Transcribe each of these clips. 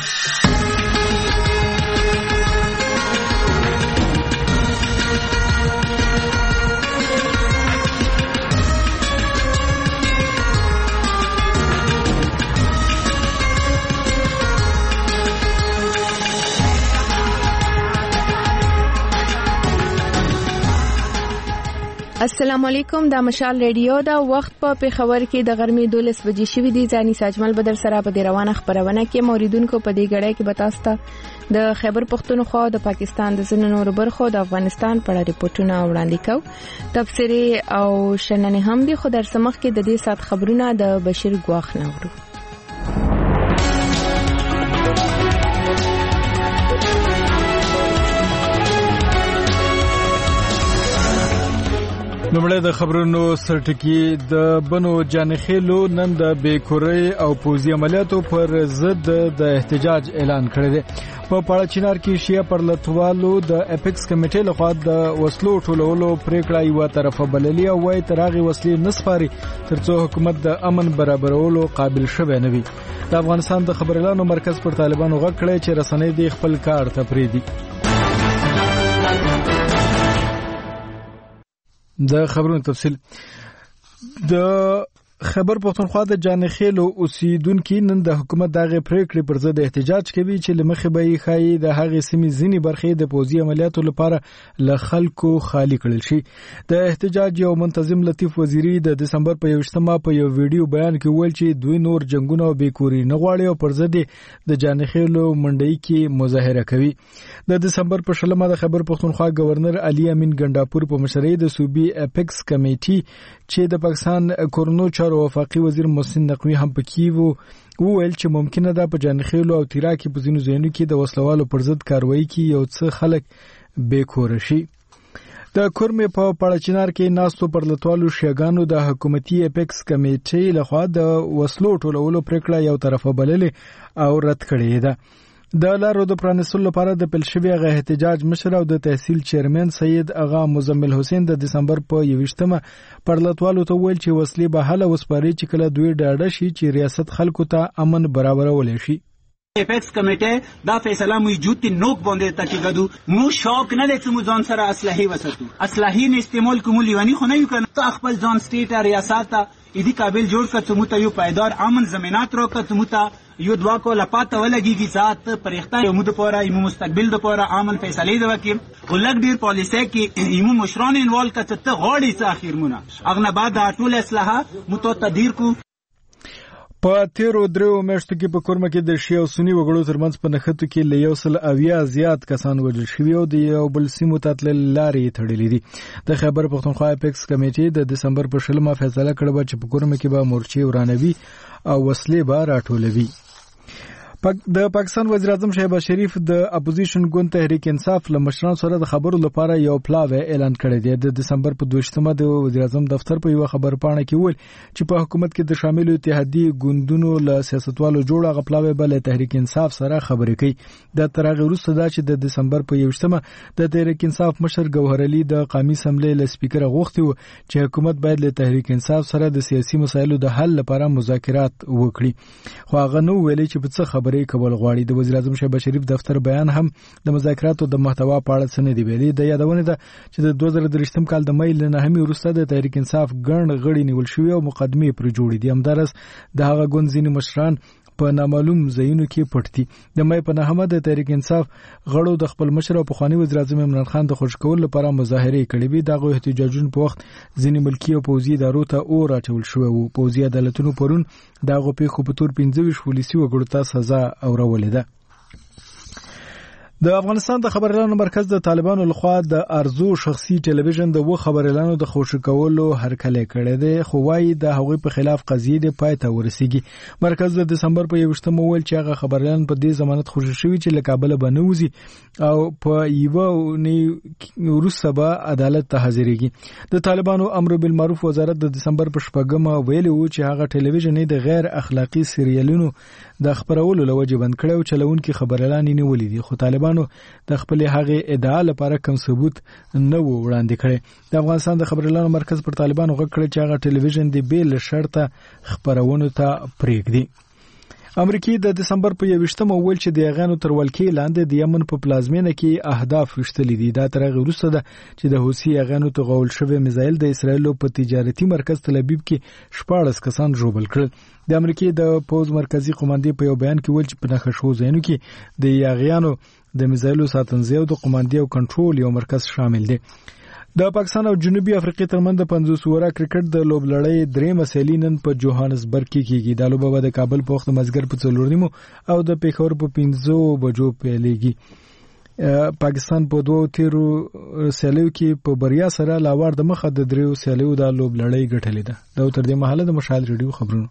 السلام علیکم، دا مشال ریډیو دا وخت په پیښور کې د غرمې 12 بجې شوې دي. ځاني ساجمل بدر سره په روانه خبرونه کې موریدونکو په دې غړې کې بتاسته د خیبر پختونخوا د پاکستان د ځینو نورو برخو د افغانستان په اړه ریپورتونه وړاندې کوي. تفسیری او شننې هم دي، خو در سمخ کې د دې سات خبرونه د بشیر ګواخ نورو. نومړی د خبرونو سرټکی د بنو جانخیلو نن د بیکوري او پوزي عملیاتو پر ضد د احتجاج اعلان کړی دی. په پاړچینار کې شیا پرلتوالو د اپیکس کمیټې لخوا د وسلو ټولولو پریکړه یو طرفه بللی او وايي ترغه وسلې نسپاري ترڅو حکومت د امن برابرولو قابل شوه نه وي. د افغانستان د خبرلانو مرکز پر طالبانو غږ کړی چې رسنۍ د خپل کار ته پریدي. د خبرونو تفصیل. د خیبر پختونخوا د جانخیلو اوسیدونکو نن د حکومت دغه پریکړې پر ضد احتجاج کوي چې لمخې به یې خایي د هغې سیمې ځینې برخې د پوزي عملیاتو لپاره له خلکو خالی کړل شي. د احتجاج یو منتظم لطیف وزیری د دسمبر په 28 په یو ویډیو بیان کې ویل چې دوی نور جنگونه او بیکوري نه غواړي او پر ضد د جانخیلو منډي کې مظاهره کوي. د دسمبر په 16 د خیبر پختونخوا گورنر علي امین ګنداپور په مشرۍ د صوبې اپیکس کمیټې چې د پاکستان کورونو چارو وفاقي وزیر محسن نقوی هم پکې وو ویل چې ممکنه ده په جانخیلو او تیرا کې په ځینو ځایونو کې د وسلوالو پر ضد کاروایی کې یو څه خلک بیکور شي. د کورمې په پاړچینار کې ناستو پرلتوالو شیګانو د حکومتي اپیکس کمیټې لخوا د وسلو ټولولو پریکړه یو طرفه بللې او رد کړې ده. د لارو د پرانیستلو لپاره د پلشوي غ احتجاج مشر او د تحصیل چیرمن سید اغا مزمل حسین د دسمبر په 28 پرلتوالو ته ویل چې وسلې به حل وسپاري چې کله دوی ډاډه شي چې ریاست خلکو ته امن برابرول شي. اپیکس کمیټه دا فیصله موجود تی نوک باندې تا کې غدو مو شوق نه لته مو ځان سره اسلحه وساتو اسلحه نه استعمال کوم لیوانی خو نه یو کنه ته خپل ځان سټیټ ریاست ایدی قابل جوړ کړ ته مو ته یو پایدار امن ضمانت راکړ ته مو ته یو دوا کو لپاته ولګي ذات پرېخته یو مو د پورا یو مستقبل د پورا امن فیصله دی وکي ولګ ډیر پالیسي کې یو مشران انوال کته ته غوړی څه اخیر مونږه اغنه بعد ټول اسلحه مو ته تدیر کو. په تیرو درو میاشتو کې په کورمه کې د شیعه او سنی وګړو ترمنځ په نښتو کې له 100 زیات کسان وژل شوي او د یو بل سیمو ته تلل لارې تړلې دي. د خیبر پختونخوا اپیکس کمیټې د دسمبر په 16 فیصله کړې چې په کورمه کې به مورچې ورانوي او وسلې به راټولوي. د پاکستان وزیر اعظم شهباز شریف د اپوزیشن ګوند تحریک انصاف له مشرانو سره د خبرو لپاره یو پلاوی اعلان کړی دی. د دسمبر په 28 د وزیر اعظم دفتر په یو خبرپاڼه کې ویل چې په حکومت کې د شامل اتحادی ګوندونو له سیاستوالو جوړه غپلاوی بل تحریک انصاف سره خبرې کوي. د ترغه وروسته دا چې د دسمبر په 28 د تحریک انصاف مشر ګوهر علي د قومي اسمبلی له سپیکر غوښتي و چې حکومت باید له تحریک انصاف سره د سیاسي مسایلو د حل لپاره مذاکرات وکړي، خو هغه نو ویلي چې په څه خبرې کول غواړي. د وزیر اعظم شهباز شریف دفتر بیان هم د مذاکراتو د محتوا په اړه څه نه دی ویلي. د یادونه ده چې د 2023 کال د مې له 9 وروسته د تحریک انصاف ګڼ غړي نیول شوی او مقدمې پر جوړې دي. همدارس د هغه ګوند ځینې مشران په نامعلوم ځایونو کې پټ دي. د مې په 9 د تحریک انصاف غړو د خپل مشر او پخوانی وزیر اعظم عمران خان د خوش کول لپاره مظاهره کړې وي. دغه احتجاجونو په وخت ځینې ملکی او پوځي ادارو ته اور اچول شوی وو. پوځي عدالتونو پرون دغه پیښو په تور 25 پولیسي وګړو ته سزا اورولې ده. د افغانستان د خبرلانو مرکز د طالبانو لخوا د ارزو شخصي ټلویزیون د خبرلانو د خوشی کولو هرکلی کړی دی، خو وايي د هغوی په خلاف قضیې د پای ته ورسیږي. مرکز د دسمبر په 28 ویل چې هغه خبرلان په دې ضمانت خوشی شوی چې له کابل به نه وځي او په یو وروسته به عدالت ته حاضرېږي. د طالبانو امر بالمعروف وزارت د دسمبر په 14 ویلي و چې هغه ټلویزیون د غیر اخلاقی سریالونو د خبرولو لوجه بند کړو چې لونکي خبرلان نه ولې دي، خو طالبانو د خپل هغه ادعا لپاره کوم ثبوت نه وړاندې کړي. د افغانستان د خبرلانو مرکز پر طالبانو غږ کړی چې هغه ټلویزیون د بیل شرطه خبرونو ته پریږدي. امریکای د دسمبر په 21 ویل چې د یغانو تر ولکې لاندې د یمن په پلازمینه کې اهداف وشتلې دي. دا تر هغه وروسته ده چې د حوثي یغانو ته غول شوی میزایل د اسرایل په تجارتي مرکز تل ابیب کې 14 کسان ژوبل کړل. د امریکای د پوز مرکزی قوماندې په یو بیان کې ویل چې په نخښو ځایونو کې د یغانو د میزایلو ساتنځي او د قوماندې او کنټرول یو مرکز شامل دي. د پاکستان او جنوبي افریقا ترمنځ د 50 اوره کرکټ د لوبلړۍ درېمه سیالي نن په جوهانسبرګ کې کیږي. د لوبه به د کابل په وخت مازیګر په 4:30 او د پیښور په 5 بجو پیلېږي. پاکستان په 2 تیرو سیالیو کې په بریا سره لاوړ د مخه د دریو سیالیو د لوبلړۍ ګټلې ده. دا تر دې مهاله د مشال ریډیو خبرونه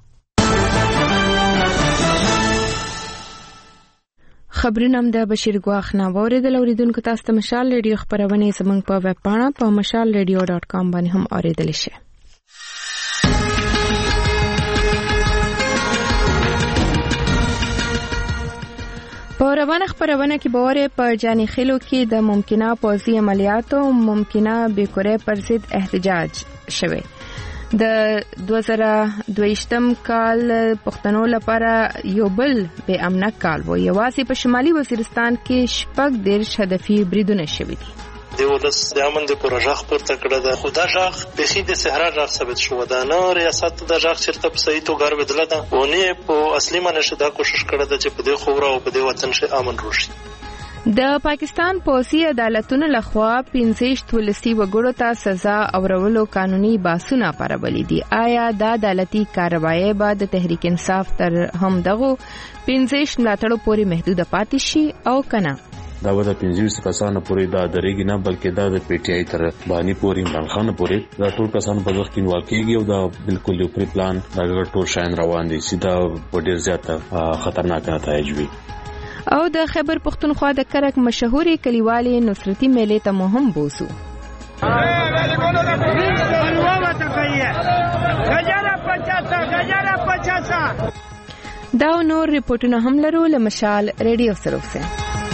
خبرونه د بشیر ګواخ نه اوریدل. اوریدونکو تاسو ته مشال ریډیو خبرونه زموږ په ویب پاڼه په mashalradio.com باندې هم اوریدل شي. په روانه خبرونه کې باور په جاني خلو کې د ممکنه پوځي عملیاتو ممکنه بیکورې پر ضد احتجاج شوه. د 2022 کال پښتنو لپاره یو بل به امنه کال و. یوازې په شمالي وزیرستان کې شپږ ډېر هدفي بریدونه شوي دي. د ولس د امن د پروژه پورته کړه ده. خو دا ژغ بخي د صحرا ژغ ثابت شو. دا نه ریاست د ژغ چرته په صحیح توګه ورودله ده او نه په اصلي معنی شدا کوشش کړه ده چې په دې خبره او په دې وطن شي امن روشي. د پاکستان پولیسي عدالتونو لخوا 15 ولسی وګړو ته سزا اورولو قانوني باسونه پرولې دي. آیا دا عدالتي کاروایی به د تحریک انصاف تر هم دغه 15 ملاتړو پورې محدود پاتې شي او کنه؟ دا ودا 15 کسانو پورې دا درېږي نه بلکې دا د پی ټی آی تر باندې پورې عمران خان پورې دا ټول کسان په وخت کې واقعي او دا بالکل یو پری پلان دا ټول شاین روان دي. سیدا په ډیر زیاته خطرناک نتایج وي. او د خیبر پختونخوا د کرک مشهوري کلیوالي نصرتي میلې ته مهم بوسو. دا نور ریپورتونه هم لرو له مشال ریډیو سره وسه.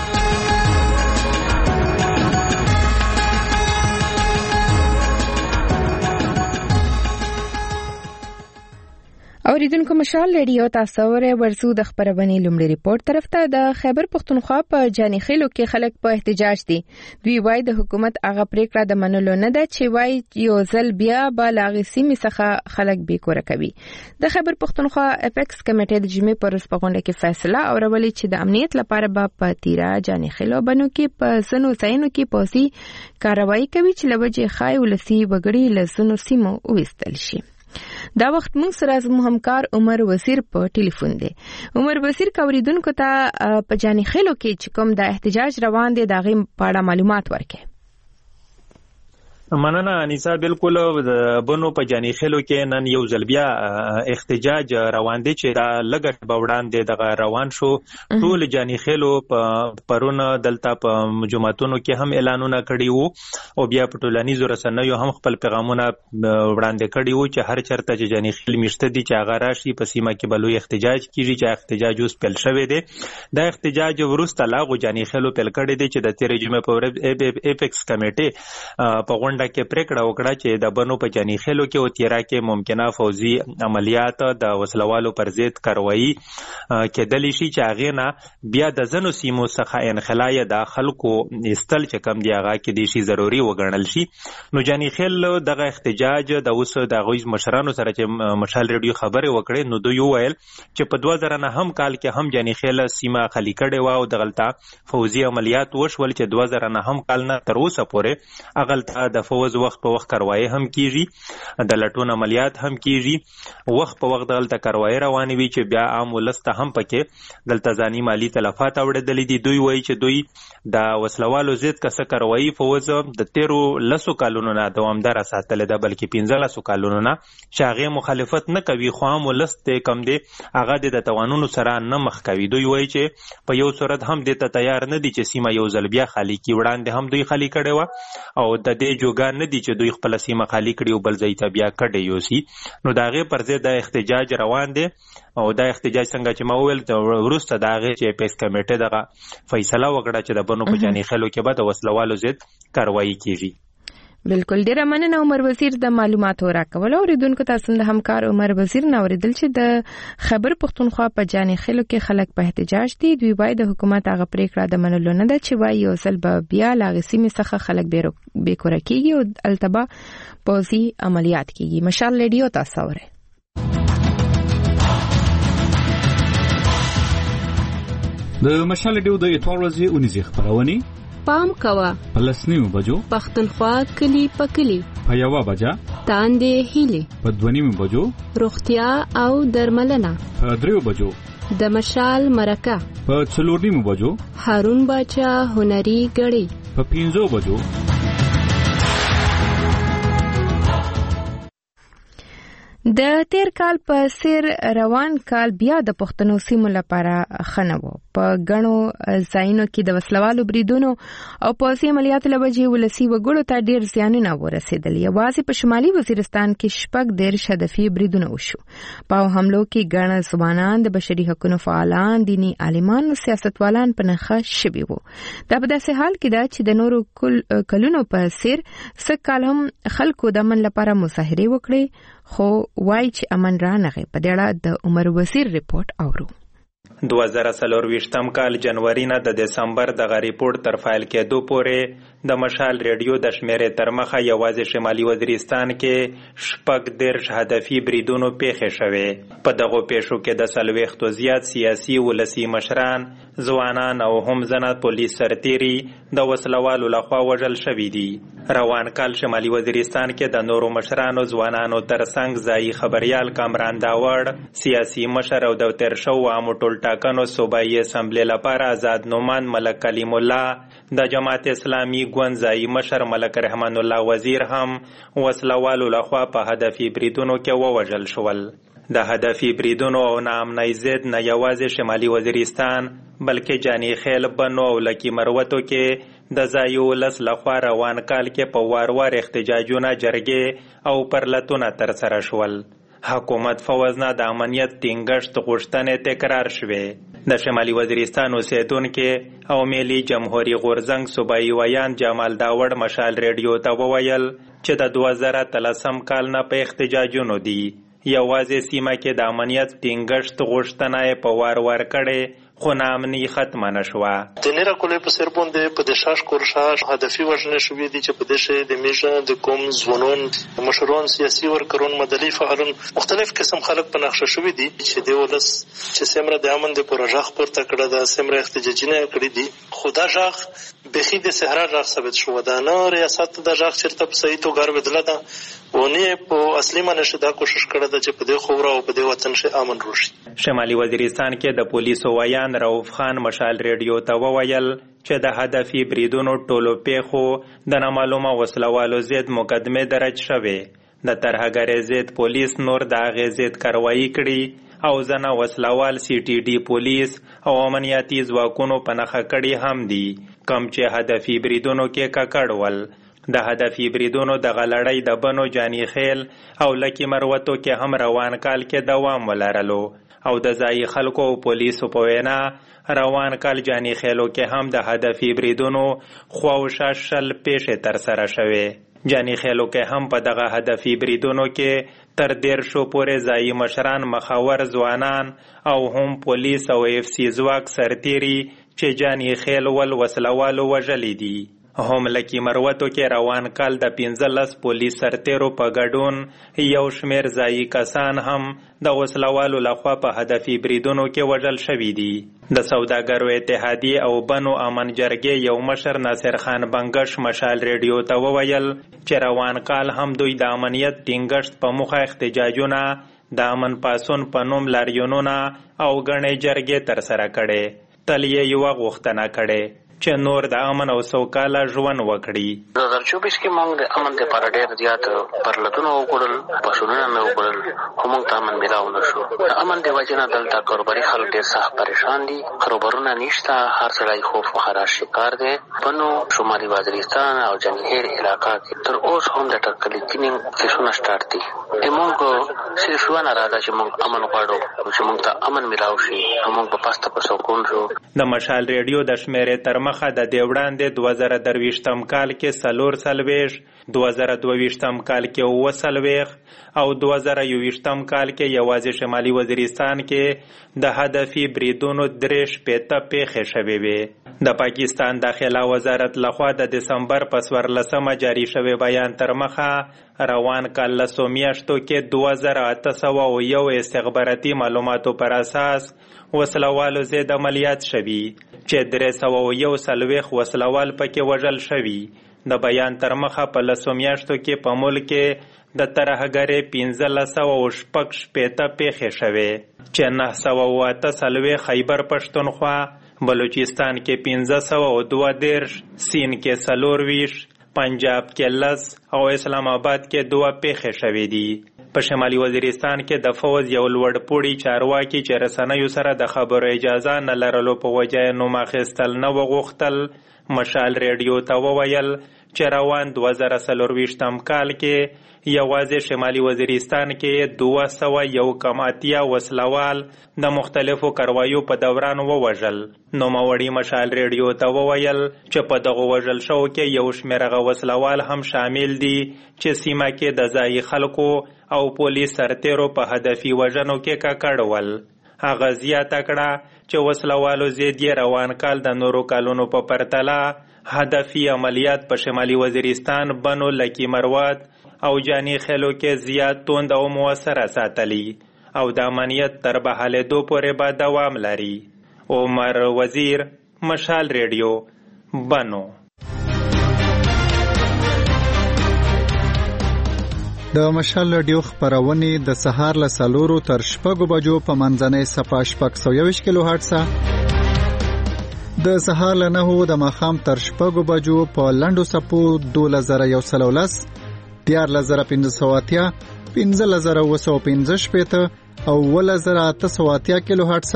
اوریدونکو مشال ریډیو تاسو ورسو د خبرونه لومړی ریپورت طرف ته. د خیبر پختونخوا په جاني خیلو کې خلک په احتجاج دي. دوی وايي د حکومت هغه پریکړه د منلو نه ده چې وايي یو ځل بیا به لاغي سیمې څخه خلک بیکوره کوي. د خیبر پختونخوا اپیکس کمیټې د جمعې پر ورځ په غونډه کې فیصله اورولې چې د امنیت لپاره به په تیرا جاني خیلو بنو کې په سنو ځایونو کې پوسي کاروایی کوي چې لوجه خای ولسی وګړي لسنو سیمو وستل شي. دا وخت موږ سره زموږ همکار عمر وزیر په ټلیفون دی. عمر وزیر کوریدونکو ته په جاني خیلو کې چې کوم د احتجاج روان دي دا غي په اړه معلومات ورکړي. مننه انیسا. بالکل د بنو په جاني خیلو کې نن یو ځل بیا احتجاج روان دي چې دا لګټ بوړاندې دغه روان شو. ټول جاني خیلو پرونه دلته په جمعتونو کې هم اعلانونه کړي وو او بیا په ټولنیزو رسنیو هم خپل پیغامونه وړاندې کړي وو چې هر چرته چې جاني خیل مشته دي چې هغه راشي په سیمه کې بلوي احتجاج کیږي چې احتجاج اوس پیل شوی دی. دا احتجاج ورسته لاغو جاني خیلو پیل کړي دي چې د تیرې جمعې په ورځ اپیکس کمیټې په غونډه کې پریکړه وکړه چې د بنو په جاني خیلو کې او تیرا کې ممکنه فوزي عملیات د وسلوالو پر ضد کاروایی کېدلی شي چې هغه نه بیا د زنو سیمو څخه انخلای د خلکو استل چې کم دی هغه کې د شي ضروری وګڼل شي. نو جاني خیل دغه احتجاج د اوس د غوښ مشرانو سره چې مشال ریډیو خبره وکړي نو دوی ویل چې په 2009 کال کې هم جاني خیل سیمه خالی کړي و او دغلطه فوزي عملیات وشول چې 2009 کال نه تر اوسه پورې اغلطه د فوز وخت په وخت کاروایی هم کیږي د لټون عملیات هم کیږي وخت په وخت دلته کاروایی رواني وي چې بیا عام ولسته هم پکې دلته ځاني مالی تلفات اوړېدلې دي. دوی وایي چې دوی د وسلوالو ضد کسه کاروایی فوز د 13 کالونو نه دوامدار ساتل ده بلکې 15 کالونو نه شاغه مخالفت نه کوي خو عام ولسته کم دي هغه د توانونو سره نه مخ کوي. دوی وایي چې په یو صورت هم د تیار نه دي چې سیمه یو ځل بیا خالی کی وړاندې هم دوی خالی کړي و او د دې جوګان نه دي چې دوی خپل سیمه خالی کړي او بل ځای ته بیا کډي یوسي. نو داغه پر ضد د احتجاج روان دي او دا احتجاج څنګه چې ما ویل ورسته داغه چې اپیکس کمیټه دغه فیصله وکړه چې د بنو په جاني خیلو کې به د وسلوالو ضد کاروایی کیږي. بالکل ډیره مننه عمر وزیر د معلوماتو راکول. اوریدونکو تاسو د همکار عمر وزیر نو اوریدل چې د خیبر پختونخوا په جاني خلو کې خلک په احتجاج دي. دوی وايي د حکومت هغه پریکړه د منلو نه ده چې وايي یو ځل به بیا لاغې سیمې څخه خلک بیکوره کیږي او التبا پوزي عملیات کیږي. مشال ریډیو تاسو اورئ. د مشال ریډیو د اتوار ورځې اونیزه خبرونه پام کوا پلسنیو بجو پختونخوا کلی پکلی په یوا بجا تاندې هیلي په دونیمو بجو روغتیا او درملنه په دریو بجو د مشال مرکه په څلورنیمو بجو هارون باچا هنري غړي په 15 بجو. د تیر کال په سیر روان کال بیا د پښتنو سیمو لپاره خنوو. په غنو ځایونو کې د وسلوالو بریدونو او پوځي عملیاتو لوجې ولسی وګړو ته ډیر زیانونه ورسېدل. یوازې په شمالي وزیرستان کې شپږ ډیر هدفي بریدونه وشو. په حملو کې غن ځوانان، د بشري حقوقو فعالان، دینی عالمان او سیاستوالان په نخښه شوي وو. دا په داسې حال کې ده چې د نورو کلونو په سیر سکه هم خلکو د من لپاره مظاهره وکړي، خو وای چې امن را نغې. په دې اړه د عمر وزیر ریپورت اورو. 2024 کال جنوري نه د دسمبر دغه ریپورت تر فایل کېدو پورې د مشال ریډیو د شمیرې تر مخه یوازې شمالي وزیرستان کې شپږ دیرش هدفي بریدونو پیښې شوې. په دغو پیښو کې د 40 زیات سیاسي ولسی مشران، ځوانان او هم زنه پولیس سرتیري د وسلوالو لخوا وژل شوي دي. روان کال شمالي وزیرستان کې د نورو مشرانو، ځوانانو ترڅنګ ځایي خبريال کامران داوړ، سیاسي مشر او د تیر شو عامو ټول ټاکنو صوبایي اسمبلی لپاره آزاد نومان ملک کلیم الله، د جماعت اسلامي ګوند ځایي مشر ملک رحمان الله وزیر هم وسلوالو لخوا په هدفي بریدونو کې ووژل شول. د هدفي بریدونو او ناامنۍ ضد نه یوازې شمالي وزیرستان بلکې جاني خیل، بنو او لکی مروتو کې د ځایي ولس لخوا روان کال کې په وار احتجاجونه، جرګې او پرلتونه ترسره شول. حکومت فوزنا د امنیت ټینګښت غوښتنې تکرار شوې. د شمالي وزیرستان اوسیدونکو او ملي جمهوریت غورزنګ صوبایي ویان جمال داوړ مشال ریډیو ته وویل چې د 2013 کال نه په احتجاجونو دي. یوازې سیمه کې د امنیت ټینګښت غوښتنه په وار کړي، خو نامنی ختمه نشوه. د نیره کولې په سر باندې په دشاش کورشاش هدفي وژنې شوې دي چې په دې د میژه د کوم ځوانون، مشران، سیاسي ورکرون، مدني فعالون، مختلف قسم خلک په نقشه شوې دي چې د ولس چې سمره د امن د پروژه خپرته کړه، د سمره احتجاجونه کړې دي. خدا ژغ بخي د صحرا ژغ ثابت شو. دا نه ریاست د ژغ چرته په صحیح توګه بدله ده ونه په اصلي معنی شدا کوشش کړه چې په دې خبره او په دې وطن شي امن روشي. شمالي وزیرستان کې د پولیسو ویان رؤف خان مشال ریډیو ته وویل چې د هدفي بریدونو ټولو پیښو د نامعلومه وسلوالو ضد مقدمه درج شوې. د ترهګرۍ ضد پولیس نور د هغې ضد کاروایي کړي او ځنه وسلوال CTD پولیس او امنیتي ځواکونو په نښه کړي هم دي، کوم چې هدفي بریدونو کې ککړ ول. د هدفي بریدونو د غلړۍ د بنو، جاني خیل او لکی مروتو کې هم روان کال کې دوام ولرلو او د ځایي خلکو او پولیسو په وینا روان کال جاني خیلو کې هم د هدفي بریدونو خواوشا شل پیښې ترسره شوې. جاني خیلو کې هم په دغه هدفي بریدونو کې تر 150 پورې ځایي مشران، مخاور ځوانان او هم پولیس او FC ځواک سرتیري چې جاني خیل ول وسلوالو وژلي دي. هم لکی مروتو کې روان کال د 15 پولیس سرتیرو په ګډون یو شمیر ځایي کسان هم د وسلوالو لخوا په هدفي بریدونو کې وژل شوي دي. د سوداګرو اتحادیې او بنو امن جرګې یو مشر ناصر خان بنگش مشال ریډیو ته وویل چې روان کال هم دوی د امنیت ټینګښت په موخه احتجاجونه، د امن پاسون په نوم لاریونونه او غنې جرګې ترسره کړي. تل یې یو غوښتنه کړي چې نور د امن او سوکاله ژوند وکړي. 2024 کې موږ د امن لپاره ډېر زیات پرلتونه وکړل، پاسونه مې وکړل، خو موږ ته امن ملاو نه شو. د امن د وجې نه دلته کاروباري خلک ډېر سخت پریشان دي، کاروبارونه نشته، هر سړی خوف و خراش شکار دی. بنو شمالي وزیرستان او جنګهیر علاقه کې تر اوس هم د ټکلې کینې کیسونه سٹارټ دي. موږ صرف یو نه راځي چې موږ امن غواړو، چې موږ ته امن ملاو شي او موږ په پاسته په سکون شو. د مشال ریډیو د شمیرې تر مخه د دې وړاندې 2023 کال کې 440 2022 کال کې 39 او 2021 کال کې یوازې شمالي وزیرستان کې د هدفي بریدونو 3 پیښې شوې وې. د پاکستان داخله وزارت لخوا د دسمبر په 14 جاری شوی بیان تر مخه روان کال لسو میاشتو کې 2801 استخباراتي معلوماتو پر اساس وسلوالو زید عملیات شوي چې 301 وسلوال پکې وژل شوي. د بیان تر مخه په لسو میاشتو کې په ملک کې د ترهګرۍ 1506 پیښې شوې چې 908 خیبر پښتونخوا، بلوچستان کې 1532، سین کې 24، پنجاب کې 10 او اسلام آباد کې 2 پیښې شوې دي. په شمالي وزیرستان کې د فوز یو لوړ پوړي چارواکي چې رسنیو سره د خبرو اجازه نه لرلو په وجه نوم اخیستل نه وغوښتل مشال ریډیو ته وویل چې روان 2024 کال کې یوازې شمالي وزیرستان کې 201 وسلوال د مختلفو کروایو په دوران ووژل. نوموړي مشال ریډیو ته وویل چې په دغه وژل شو کې یو شمېر وسلوال هم شامل دي چې سیمه کې د ځایي خلکو او پولیس سرتیرو په هدفي وژنو کې ککړ ول. هغه زیاته کړه چې وسلوالو زید روان کال د نورو کالونو په پرتله هدفي عملیات په شمالي وزیرستان، بنو لکی مروت او جانی خیلو کې زیات توند او موثره ساتلی او د امنیت تر بحالېدو پورې به دوام لري. عمر وزیر، مشال ریډیو، بنو. د مشال ریډیو خبرونه د سهار له 4 تر 6 بجو په منځنۍ صفه 620 کیلو هرتز، د سهار له 9 د ماښام تر 6 بجو په لنډو صفو 2110، 14580، 15915 او 11880 کیلو هرتز،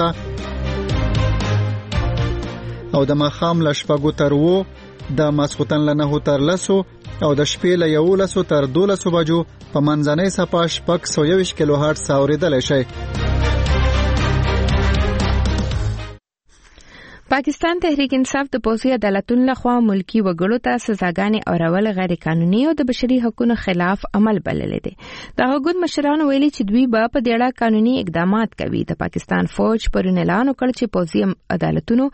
او د ماښام له 6 تر 9 د ماسختن له 9 تر 10 او د شپې له 11 تر 12 بجو په منځنۍ صفه 620 کیلو هرتز اوریدل شي. پاکستان تحریک انصاف د پوځي عدالتونو لخوا ملکی وګړو ته سزاګانې اورول غیر قانوني او د بشري حقوقو خلاف عمل بللی دی. د حکومت مشرانو ویلي چې دوی به په دې اړه قانوني اقدامات کوي. د پاکستان فوج پرون اعلان وکړ چې پوځي عدالتونو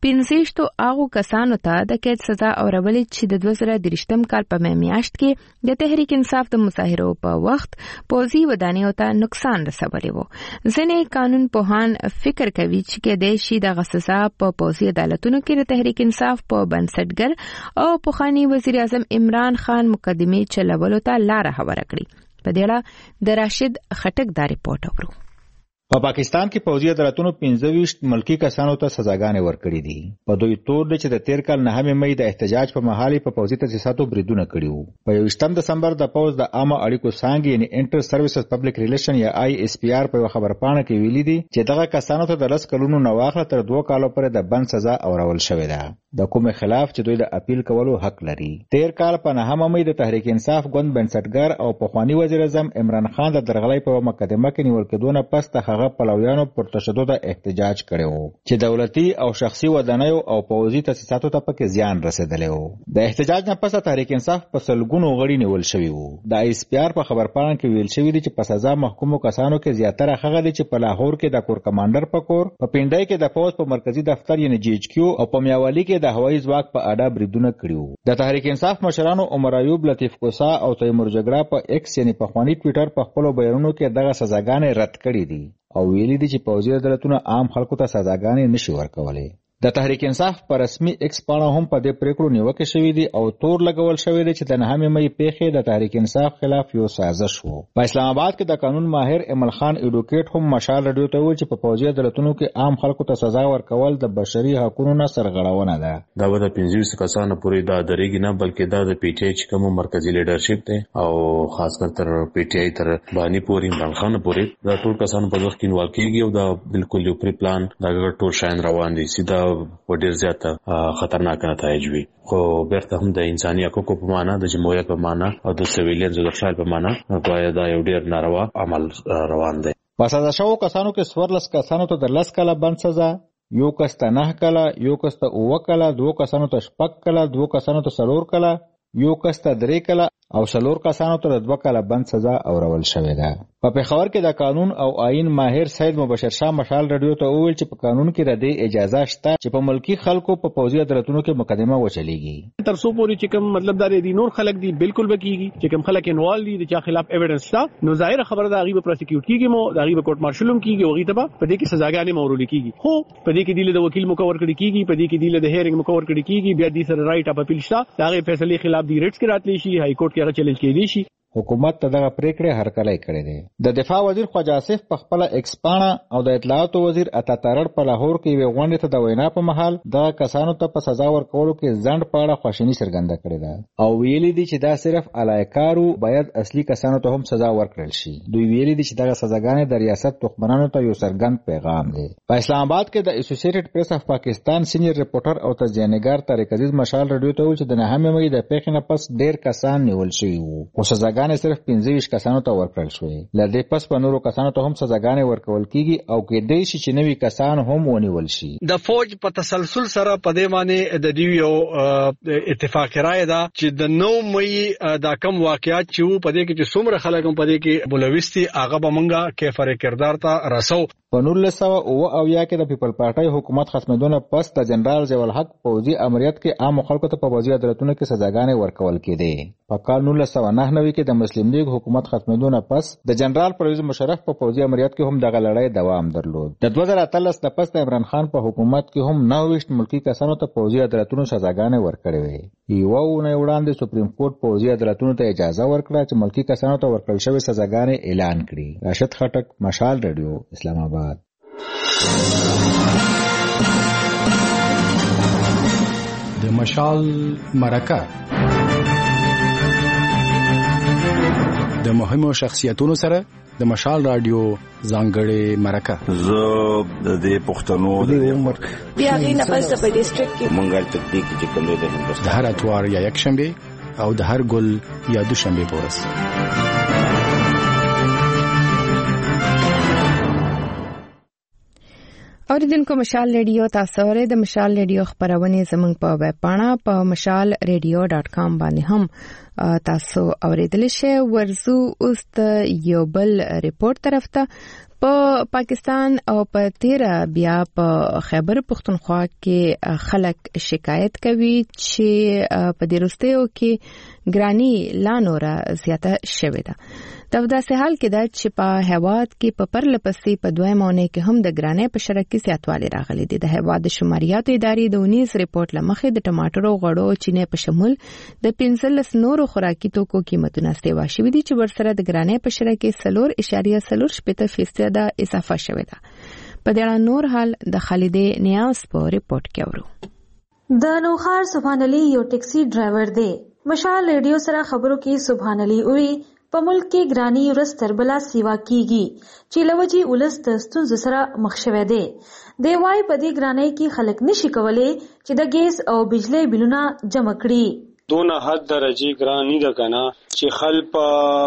15 هغو کسانو ته د قید سزا اورول چې د 2023 کال په میاشت کې د تحریک انصاف د مظاهرو په وخت پوځي ودانیو ته نقصان رسولی وو. ځینې قانون پوهان فکر کوي چې د شي د سزا په پوځي عدالتونو کې د تحریک انصاف په بنسټګر او پخوانی وزیر اعظم عمران خان مقدمې چلولو ته لار هواره کړي. په دې اړه د راشد خټک دا ریپورت اورو. په پاکستان کې پوځي عدالتونو 25 ملکی کسانو ته سزاګانې ورکړې دي. په دوی تور دي چې د 13 کال 9 مې د احتجاج په مهال په پوځي تاسیساتو بریدونه کړي وو. په 21 دسمبر د پوځ د عامه اړیکو څانګې یعنی انټر سرویسز پبلک ریلیشن یا ISPR په خبرپاڼه کې ویلي دي چې دغه کسانو ته د 10 کلونو نه واخله تر 2 کالو پورې د بند سزا اورول شوې ده، د کومې خلاف چې دوی د اپیل کولو حق لري. 13 کال په 9 مې د تحریک انصاف ګوند بنسټګر او پخوانی وزیر اعظم عمران خان د درغلۍ په مقدمه کې نیول کېدو نه پس هغه پلویانو پر تشدد احتجاج کړو چې دولتي او شخصي ودانیو او پوځي تاسیساتو ته پکې زیان رسیدلی و. د احتجاج نه پس تحریک انصاف په سلګونو غړي نیول شوي وو. د ISPR په خبرپاڼه کې ویل شوی دی چې په سزا محکومو کسانو کې زیاتره هغه دي چې په لاهور کې د کور کمانډر په کور، په پنډای کې د پوځ په مرکزی دفتر یعنی GHQ او په میاوالی کې د هوایي ځواک په اډه بریدونه کړیو. د تحریک انصاف مشرانو عمر ایوب، لطیف کوسا او تیمور جګړه په X یعنی په خواني ټوئیټر په خپل بیانونو کې دغه سزاګانې رد کړې دي او ویلي دي چې پوځي عدالتونه عام خلکو ته سزاګانې نشي ورکولای. د تحریک انصاف پر رسمي X پاڼه هم په دې پریکړو نیوکه شوې دي او تور لګول شوې دي چې د 9 مې پیښې د تحریک انصاف خلاف یو سازش وو. په اسلام آباد کې د قانون ماهر امل خان ایډوکیټ هم مشال ریډیو ته ویل چې په پوځي عدالتونو کې عام خلکو ته سزا ورکول د بشري حقوقو نه سرغړونه ده. دا به د 25 کسانو پورې دا درېږي نه، بلکې دا د PTI چې کوم مرکزی لیډرشپ دی او خاص کر تر PTI تر بانی پورې عمران خان پورې دا ټول کسان په ځخ کې نیول کېږي او دا بالکل یو پری پلان دا ټول شاین روان دي. سیده په ډیر زیاته خطرناک نتایج وي، خو بیرته هم د انساني حقوقو په معنا، د جمهوریت په معنا او د سویلینز د خلک په معنا دا یو ډیر ناروا عمل روان دی. په سزا شوو کسانو کې 14 کسانو ته د 10 کاله بند سزا، یو کس ته 9 کاله، یو کس ته 9 کاله، 2 کسانو ته 6 کاله، 2 کسانو ته 4 کاله، یو کس ته 3 کاله او 4 کسانو ته 2 کاله بند سزا اورول شوې ده. په پېښور کې د قانون او آئین ماهر سید مبشر شاه مشال رادیو ته وویل چې په قانون کې د دې اجازه شته چې په ملکی خلکو په پوځي عدالتونو کې مقدمه وچلېږي. تر څو پورې چې کوم مطلب دا دی نور خلک دي بالکل بکیږي چې کوم خلک انوالو دي چې خلاف ایویډنس تا نو ظاهر خبره دا غیبه پروسیکیوټ کیږي مو دا غیبه کورټ مارشلوم کیږي او غیبه په دې کې سزاګانې مورول کیږي. خو په دې کې دی د وکیل مکور کړي کیږي، په دې کې دی د هیرینګ مکور کړي کیږي، بیا دې سره رائټ اپ اپیل شته دا غي فیصله خلاف دی ریټس کې راتلی شي، های کورټ کې هغه چیلنج کېدی شي. حکومت ته دغه پریکړه هرکلی کړې ده. د دفاع وزیر خواجه آصف په خپل ایکسپانا او د اطلاعاتو وزیر عطا تارړ په لاهور کې یو غونډه ته د وینا په محل د کسانو ته په سزا ورکولو کې ځند پاړه خوشنی څرګنده کړې ده او ویلي دي چې دا صرف علایکارو باید اصلي کسانو ته هم سزا ورکړل شي. دوی ویلي دي چې دغه سزاګانې د ریاست دښمنانو ته یو څرګند پیغام دی. په اسلام آباد کې د اسوسییټډ پریس اف پاکستان سینیئر ریپورټر او تجزیه‌نګار طارق عزیز مشال رادیو ته ویل چې د 9 مې د پیښې نه پس ډېر کسان نیول شوي وو او سزاګانې صرف 15 کسانو ته ورکړل شوې. لدې پس په نورو کسانو ته هم سزاګانې ورکول کیږي او کېدای شي چې نوي کسان هم ونیول شي. د فوج په تسلسل سره په دې باندې د دیو یو اتفاق رائے ده چې د 9 مې دا کم واقعیات چې وو په دې کې چې څومره خلک هم په دې کې بولويستي هغه به مونږه کیفر کردار ته رسو. په 1979 کې د پیپل پارټي حکومت ختمېدونه پس د جنرال ضیاء الحق پوځي امریت کې عام خلکو ته په پوځي عدالتونو کې سزاګانې ورکول کېدې. په کال 1999 کې د مسلم لیگ حکومت ختمېدونه پس د جنرال پرویز مشرف په پوځي امریت کې هم دغه لړۍ دوام درلود. د 2013 نه پس د عمران خان په حکومت کې هم 29 ملکی کسانو ته پوځي عدالتونو سزاګانې ورکړې وې. یو ونه وړاندې سپریم کورټ پوځي عدالتونو ته اجازه ورکړه چې ملکی کسانو ته ورکړل شوی سزاګانې اعلان کړي. راشد خټک، مشال رادیو، اسلام آباد. د مشال مرکه د مهمو شخصیتونو سره د مشال رادیو ځانګړې مرکه. زه د دې پښتنو د عمر بیا غي نه پس په ډیسټریکټ کې منګل تکنیک چې کوم د هر اتوار یا یک شنبه او د هر ګل یا دوشنبه پورس. اوریدونکو مشال ریډیو تاسو اورئ. د مشال ریډیو خبرونه زموږ په ویب پاڼه په mashalradio.com باندې هم تاسو اوریدل شئ. ورزو اوس یو بل ریپورت طرف ته په پاکستان او په تیر بیا په خیبر پختونخوا کې خلک شکایت کوي چې په دې وروستیو کې ګرانی لا نور زیاته شوې ده. دا داسې حال کې ده چې په هیواد کې په پرلپسې په دویمه اونۍ کې هم د ګرانۍ په شرکت کې زیاتوالی راغلی دی. د هیواد د شماریاتو ادارې د 19 ریپورت لمخې د ټماټرو، غوړو، چینې په شمول د 15 نورو خوراکي توکو قیمتونه استوا شوي دي چې ورسره د ګرانۍ په شرکت کې 4.08% اضافه شوې ده. په دې اړه نور حال د خالدې نیاز په ریپورت کې اورو. د نوخار سبحان علي یو ټیکسي ډرایور دی. مشال ریډیو سره خبرو کې سبحان علي وی په ملک کې ګرانی ورځ تر بلا سیوا کیږي چې لوجي ولست ستونزو سره مخ شوه دی. دی وايي په دې ګرانی کې خلک نشي کولای چې د ګیس او بجلی بلونه جمع کړي. دونه حد درجه ګرانی ده کنه چې خلک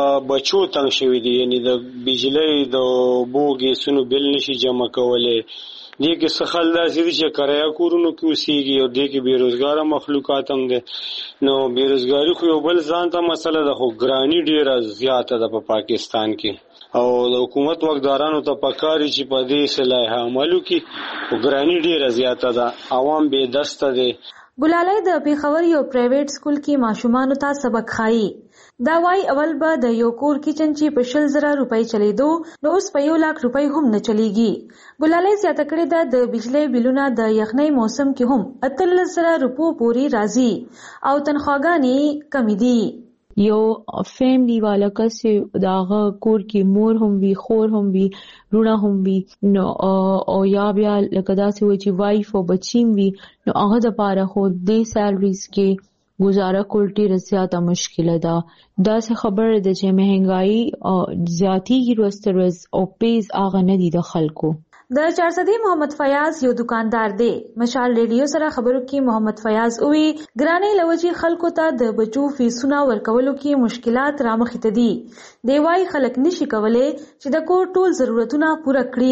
بچو تنگ شوی دي، یعنی د بجلی د بوګي سونو بل نشي جمع کولای. دې کې سخل داسې چې کرایه کورونو کې اوسېږي او دې کې بیروزګاره مخلوقات هم دي. نو بیروزګاری خو یو بل ځان ته مسله ده، خو ګرانی ډیره زیاته ده په پاکستان کې او د حکومت واکدارانو ته پکاري چې په دې صلاح عملو کې ګرانی ډیره زیاته ده، عوام بے دسته دي. ګلالۍ د پیښور یو پرایویټ سکول کې ماشومانو ته سبق خایي. دا وايي اول به د یو کور کچن چې په 100,000 روپۍ چلیدو نو اوس په 1,00,000 روپۍ هم نه چلیږي. ګلالۍ زیاته کړې ده د بجلی بلونه د یخنۍ موسم کې هم 18,000 روپو پورې راځي او تنخواګانې کمې دي. یو فیملی والا کس داغه کور کې مور هم وی، خور هم وی، رونه هم وی، نو او یا بیا لکه داسې وي چې وایف او بچیم وی، نو هغه د پاره خو د سیلریز کې گزاره کول ډیره زیاته مشکله ده. داسې خبره ده چې مهنګایي زیاتیږي ورځ تر ورځ او پیز هغه نه دي د خلکو. د 400 محمد فیاض یو دکاندار دی. مشال ریډیو سره خبرو کې محمد فیاض وی ګرانی لوجي خلکو ته د بچو فیسونه ورکولو کې مشکلات رامخې ته دي. دی وايي خلک نشي کولای چې د کور ټول ضرورتونه پوره کړي.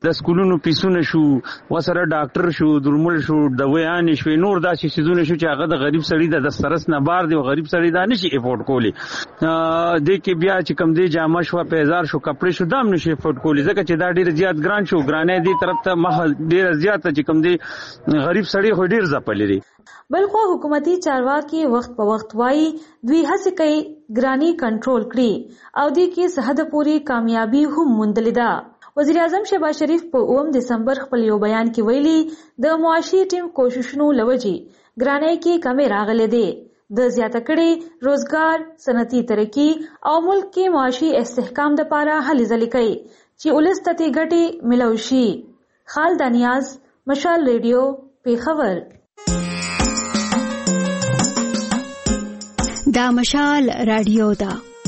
د سکولونو پیسونه شو وسره ډاکټر شو درمل شو دویان شو نور داسې سيزونه شو چې هغه د غریب سړي د سرس نه بار دی او غریب سړي دا نشي افورد کولی د کې بیا چې کم دی جامه شو پیزار شو کپڑے شو دام نشي افورد کولی ځکه چې دا ډیر زیات ګران شو ګرانې دی طرف ته محل ډیر زیات چې کم دی غریب سړي خو ډیر ځپل لري. بلخو حکومتي چارواکي وخت په وخت وایي دوی هڅه کوي ګرانی کنټرول کړي او دې کې صحت پوری کامیابی هم موندلې ده. وزیر اعظم شهباز شریف په 9 دسمبر خپل یو بیان کې ویلي د معاشي ټیم کوششونو لوجي ګرانی کې کمی راغلي دي د زیاته کړي روزګار صنعتي ترقی او ملک کې معاشي استحکام د پاره هلې ځلې کوي چې ولس ته ګټي ملوشي. خالد نیاز مشال ریډیو پیښور. دا مشال رادیو دا.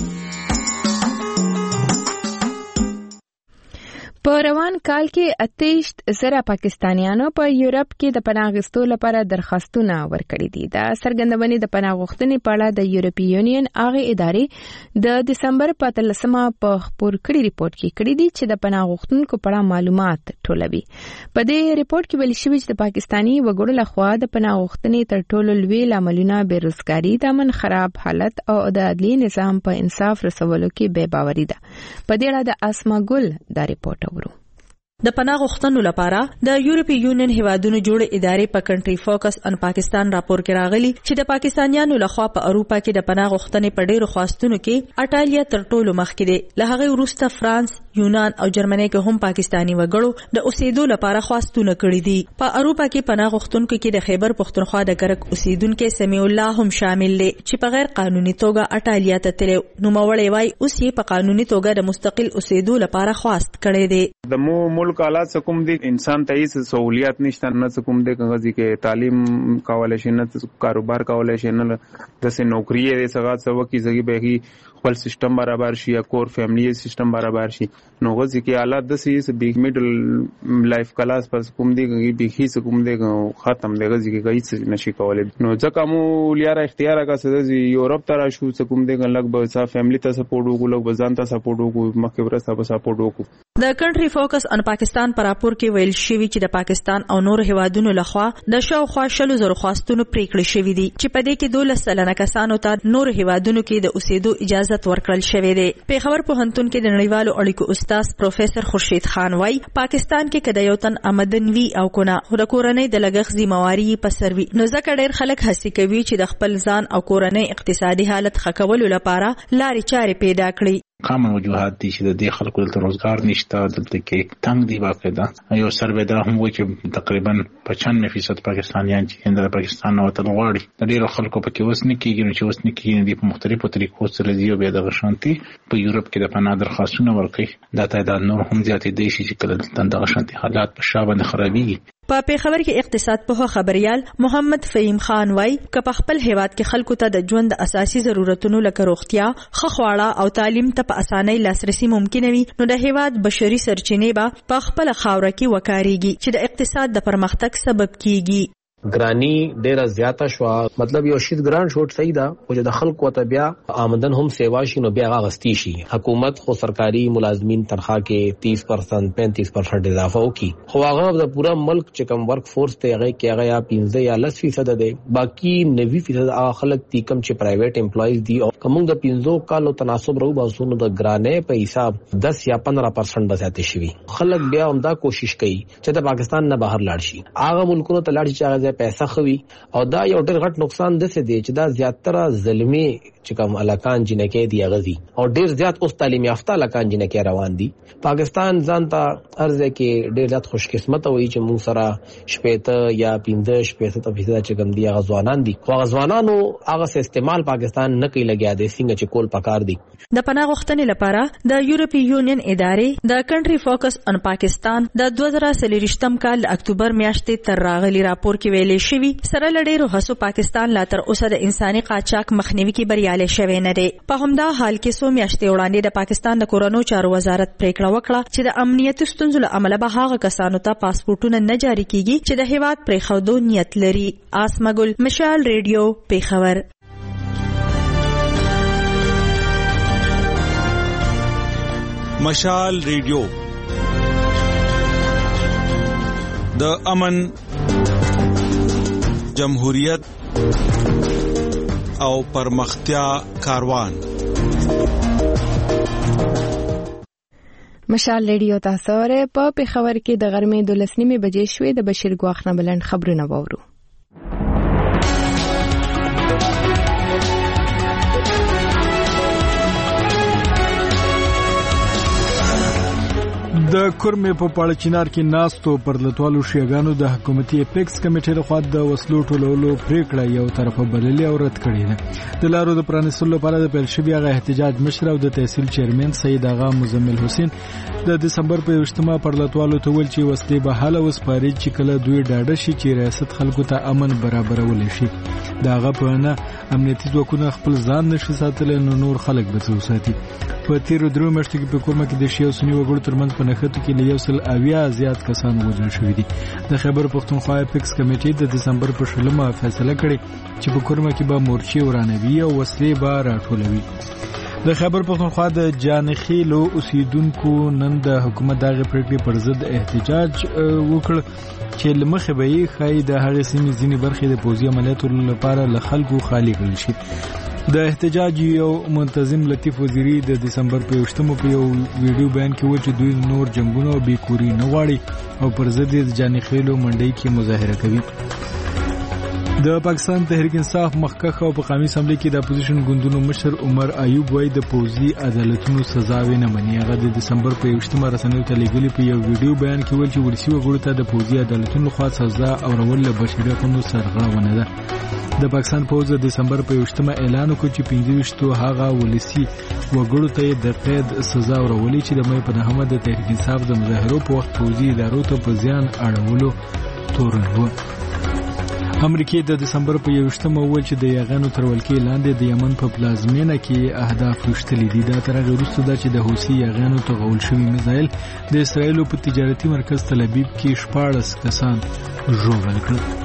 په روان کال کې 28,000 پاکستانیانو په یورپ کې د پناه غوښتو لپاره درخواستونه ورکړي دي. دا څرګندونې د پناه غوښتنې په اړه د یورپی یونین هغه ادارې د دسمبر په 13 په خپور کړي ریپورت کې کړي دي چې د پناه غوښتونکو په اړه معلومات ټولوي. په دې ریپورت کې ویل شوی چې د پاکستانی وګړو لخوا د پناه غوښتنې تر ټولو لوی لاملونه بیروزګاری، د امن خراب حالت او د عدلي نظام په انصاف رسولو کې بے باوري ده. په دې اړه د اسما ګل دا ریپورت د پناه غوښتنو لپاره د یورپی یونین هیوادونو جوړ ادارې په کنټری فوکس ان پاکستان راپور کې راغلي چې د پاکستانیانو لخوا په اروپا کې د پناه غوښتنې په ډیرو خواستونو کې اټالیا تر ټولو مخکې دی. له هغه وروسته فرانس، یونان او جرمني کې هم پاکستانی وګړو د اوسېدو لپاره خواستونه کړي دي. په اروپا کې پناه غوښتونکو کې د خیبر پختونخوا د ګرک اوسیدونکو سمیع الله هم شامل دي چې په غیر قانوني توګه اټالیا ته تللی. نوموړی وایي اوس یې په قانوني توګه د مستقل اوسېدو لپاره خواست کړی دی. د ملک حالات کوم دي انسان ته هیڅ سہولیت نشته، نه کوم دي کغزي کې تعلیم کولای شي، نه کاروبار کولای شي، نه د نوکری یې څنګه څو کی زګي به خپل سیستم برابر شي یا کور فیملی سیستم برابر شي. نو غزي کې حالات د سې بیگ میډل لایف کلاس پس کوم دي به هیڅ کوم دي ختم دی غزي کې هیڅ نشي کولای. نو ځکه مو لیاره اختیار کا سدي یورپ ته شو کوم دي لګ به صاحب فیملی ته سپورټ وکړو، لګ بزان ته سپورټ وکړو، مخکې ورسته به سپورټ وکړو. د کنټری فوکس ان پاکستان پر راپور کې ویل شوی چې د پاکستان او نور هیوادونو لخوا د شاوخوا 100,000 خواستونو پریکړې شوې دي چې په دې کې 12 کسانو ته نور هیوادونو کې د اوسېدو اجازه ورکړل شوې ده. پیښور پوهنتون کې د نړیوالو اړیکو استاد پروفیسور خورشید خان وایي پاکستان کې کله یو تن آمدن وی او کنه د کورنۍ د لګښت ذمہواری په سروي نو ځکه ډېر خلک هڅه کوي چې د خپل ځان او کورنۍ اقتصادي حالت ښه کولو لپاره لارې چارې پیدا کړي. کامن وجوهات دي چې د دې خلکو د روزګار نشته، دلته کې تنگ دی. باقاعده یو سروې دا هم وایي چې تقریبا 95% پاکستانیان چې د پاکستان نه وطن غواړي د ډیرو خلکو په کې وسنه کېږي، چې وسنه کېږي په مختلفو طریقو سره دی او بیا د غشانتي په یورپ کې د پناه درخواستونه ورکړي. دا تعداد نور هم زیاتې دی چې کله د غشانتي حالات په شابه خرابېږي. په پیښور کې اقتصاد په خبريال محمد فهیم خان وای ک په خپل هیواد کې خلکو ته د ژوند اساسي ضرورتونو لکه روغتیا، خواړه او تعلیم ته په اسانۍ لاسرسي ممکن وي نو د هیواد بشري سرچینې به په خپل خاور کې وکاريږي چې د اقتصاد د پرمختګ سبب کیږي. ګرانی ډیره زیاته شو، مطلب یو شید ګران شوټ صحیح ده او د خلکو ته بیا آمدن هم سیوا شي نو بیا غستی شي. حکومت خو سرکاري ملازمین تنخواه کې 30% 35% اضافه وکي، خو هغه د پورا ملک چې کوم ورک فورس ته هغه کې هغه یا 15 یا 10% ده، باقي 90% هغه خلک دي کوم چې پرایویٹ امپلایز دي او کوم د 15 کالو تناسب راو باسونو د ګرانې په حساب 10 یا 15% بساته شي. خلک بیا هم دا کوشش کوي چې د پاکستان نه بهر لاړ شي، هغه ملکونو ته لاړ شي پیسې خوي او دا یو ډېر غټ نقصان ده چې دا زیاتره ظلمي چې کوم علاقان جنکې دی غزي او ډېر زیات اوس تعلیم یافته علاقان جنکې روان دي. پاکستان ځان ته ارزه کې ډېر زیات خوش قسمت وي چې موږ سره شپېته یا 15% چې کوم دی غزوانان دي، خو غزوانانو هغه استعمال پاکستان نه کوي لګیا دي څنګه چې کول پکار دي. د پناه غوښتنې لپاره د یورپی یونین ادارې د کنټری فوکس ان پاکستان د 2023 کال د اکتوبر میاشتې تر راغلي راپور کې ویلې شوی سره لډېرو هڅو پاکستان لا تر اوسه د انساني قاچاق مخنیوي کې بریالی شوی نه دی. په همدا حال کې څو میاشتې وړاندې د پاکستان د کورونو چارو وزارت پریکړه وکړه چې د امنیتي ستونزو له امله به هغه کسانو ته پاسپورتونه نه جاري کیږي چې د هیواد پرېښودو نیت لري. آسما ګل، مشال ریډیو، پیښور. مشال ریډیو د امن، جمهوریت او پرمختیا کاروان. مشال ریډیو تاسو سره په پیښور کې د غرمې 12:30 بجې شوې. د بشیر ګواخ نه بلند خبرونه وورو. د کورمې په پاړچینار کې ناستو پرلتوالو شیګانو د حکومتي اپیکس کمیټې لخوا د وسلو ټولولو پریکړه یو طرفه بللې او رد کړې ده. د لارو د پرانیستلو لپاره د پیل شوی هغه احتجاج مشر او د تحصیل چیرمن سید آغا مزمل حسین د دسمبر په 28 پرلتوالو ته ویل چې وسلې به حاله وسپاري چې کله دوی ډاډه شي چې ریاست خلکو ته امن برابرول شي. دا هغه په نه امنیتي ځواکونه خپل ځان نشي ساتلی نو نور خلک به څه وساتي. په تیرو درو میاشتو کې په کورمه کې د شیعه او سني وګړو ترمنځ په نښتو کې له 100 زیات کسان وژل شوي دي. د خیبر پښتونخوا اپیکس کمیټې د دسمبر په 16 فیصله کړې چې په کورمه کې به مورچې ورانوي او وسلې به راټولوي. د خیبر پښتونخوا د جانخیلو اوسیدونکو نن د حکومت دغه پریکړې پر ضد احتجاج وکړ چې لمخه به یې خای د هغه سیمې ځینې برخې د پوځي عملیاتو لپاره له خلکو خالی کړل شي. د احتجاج یو منتظم لطیف وزیری د دسمبر په 28 په یو ویډیو بیان کې ویل چې دوی نور جنگونه او بیکوري نه غواړي او پر ضد د جانخیلو منډي کې مظاهره کوي. د پاکستان تحریک انصاف مخکخ او په قومي اسمبلی کې د اپوزیشن ګوندونو مشر عمر ایوب وای د پوځي عدالتونو سزا نه مني. هغه د دسمبر په 28 رسنیو ته لګولي په یو ویډیو بیان کې ویل چې ولسی وګړو ته د پوځي عدالتونو خوا سزا او رول له بشري حقوقو سرغړونه ده. د پاکستان پوځ د دسمبر په 28 اعلان وکړ چې 25 هغه ولسی وګړو ته د قید سزا ورولې چې د مې په نهمه د تحریک انصاف د مظاهرو په وخت پوځي ادارو ته په زیان اړولو تورن و. امریکای د دسمبر په 28 ویل چې د یاغانو تر ولکې لاندې د یمن په پلازمینه کې اهداف وشتلې دي. دا تر هغه وروسته ده چې د حوثي یاغانو ته غول شوي میزایل د اسرایل په تجارتي مرکز تل ابیب کې 14 کسان ژوبل کړل.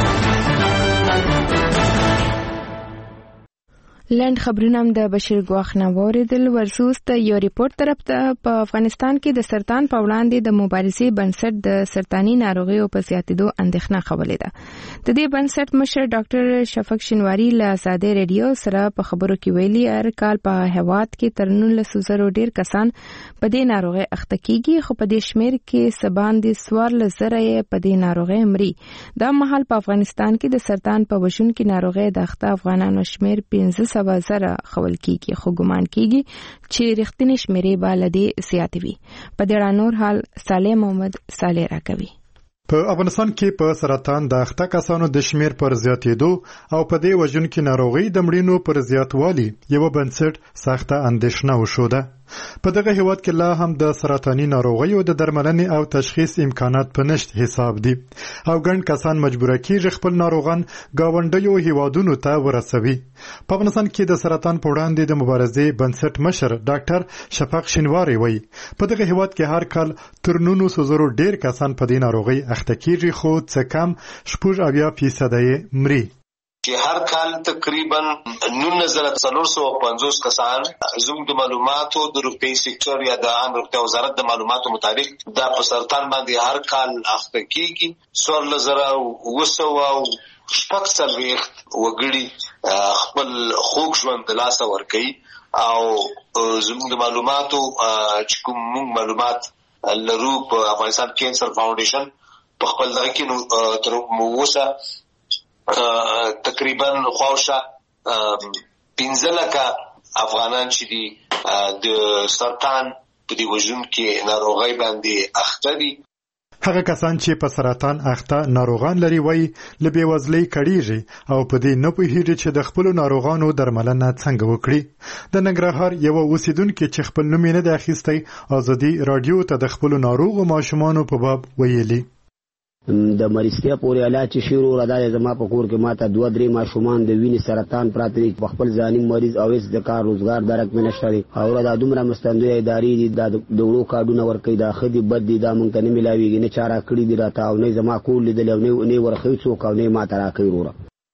لند خبرونه هم د بشیر ګواخ نه وریدل. ورسوس ته یو ریپورت طرف ته په افغانستان کې د سرطان په وړاندې د مبارزې بنسټ د سرطاني ناروغیو په زیاتېدو اندېښنه خولې ده. د دې بنسټ مشر ډاکټر شفق شینواری له آزادې ریډیو سره په خبرو کې ویلي هر کال په هواد کې تر 1900 ډیر کسان په دې ناروغي اخته کیږي خو په دې شمیر کې سبان دي 14,000 په دې ناروغي مري. دا مهال په افغانستان کې د سرطان په وژونکو ناروغي د اخته افغانانو شمیر 15,000 خول کیږي خو ګمان کیږي چې رښتینی شمیرې به له دې زیاتې وي. په دې نور حال صالح محمد صالح راکوي. په افغانستان کې په سرطان د اخته کسانو د شمیر پر زیاتېدو او په دې وژونکو ناروغي د مړینو پر زیاتوالي یو بنسټ سخته اندېښنه وشوده. په دغه هیواد کې لا هم د سرطاني ناروغیو د درملنې او تشخیص امکانات په نشت حساب دي او ګڼ کسان مجبور کیږي خپل ناروغان گاونډیو هیوادونو ته ورسوي. په افغانستان کې د سرطان په وړاندې د مبارزې بنسټ مشر ډاکټر شفق شینواری وایي په دغه هیواد کې هر کال تر 900 ډیر کسان په دې ناروغي اخته کیږي خو څه کم 80% مري. چې هر کال تقریبا 19,450 کسان زموږ د معلوماتو د روغتي سکتور یا د عام روغتیا وزارت د معلوماتو مطابق دا په سرطان باندې هر کال اخته کیږي. 14,900 وګړي خپل خوږ ژوند د لاسه ورکوي او زموږ د معلوماتو چې کوم معلومات لرو په افغانستان کینسر فاونډیشن په خپل دغه کې تر اوسه تقریبا خواوشا 15 لکه افغانان چې دي د سرطان په دې وژونکې ناروغۍ باندې اخته دي. هغه کسان چې په سرطان اخته ناروغان لري وایي له بېوزلۍ کړیږي او په دې نه پوهیږي چې د خپل ناروغانو درملنه څنګه وکړي. د ننګرهار یو اوسیدونکو چې خپل نوم نه د اخیستی ازادي رادیو ته د خپل ناروغ ماشومان په باب ویلي. د مریضتیا پورې علاج چې شروع راځي زما په کور کې ماته 2-3 ماشومان د وینې سرطان پراته دي په خپل ځاني مریض او هیڅ د کار روزګار درک مې نشته دي او دا دومره مستندوی ادارې دي د وړو کارډونه ورکوي دا خدي بد دي دا مونږ ته نه ملاويږي نه چاره کړی دي راته او نه زما کول لیدل او نه ورخوي څوک او نه ماته راکوي وروره.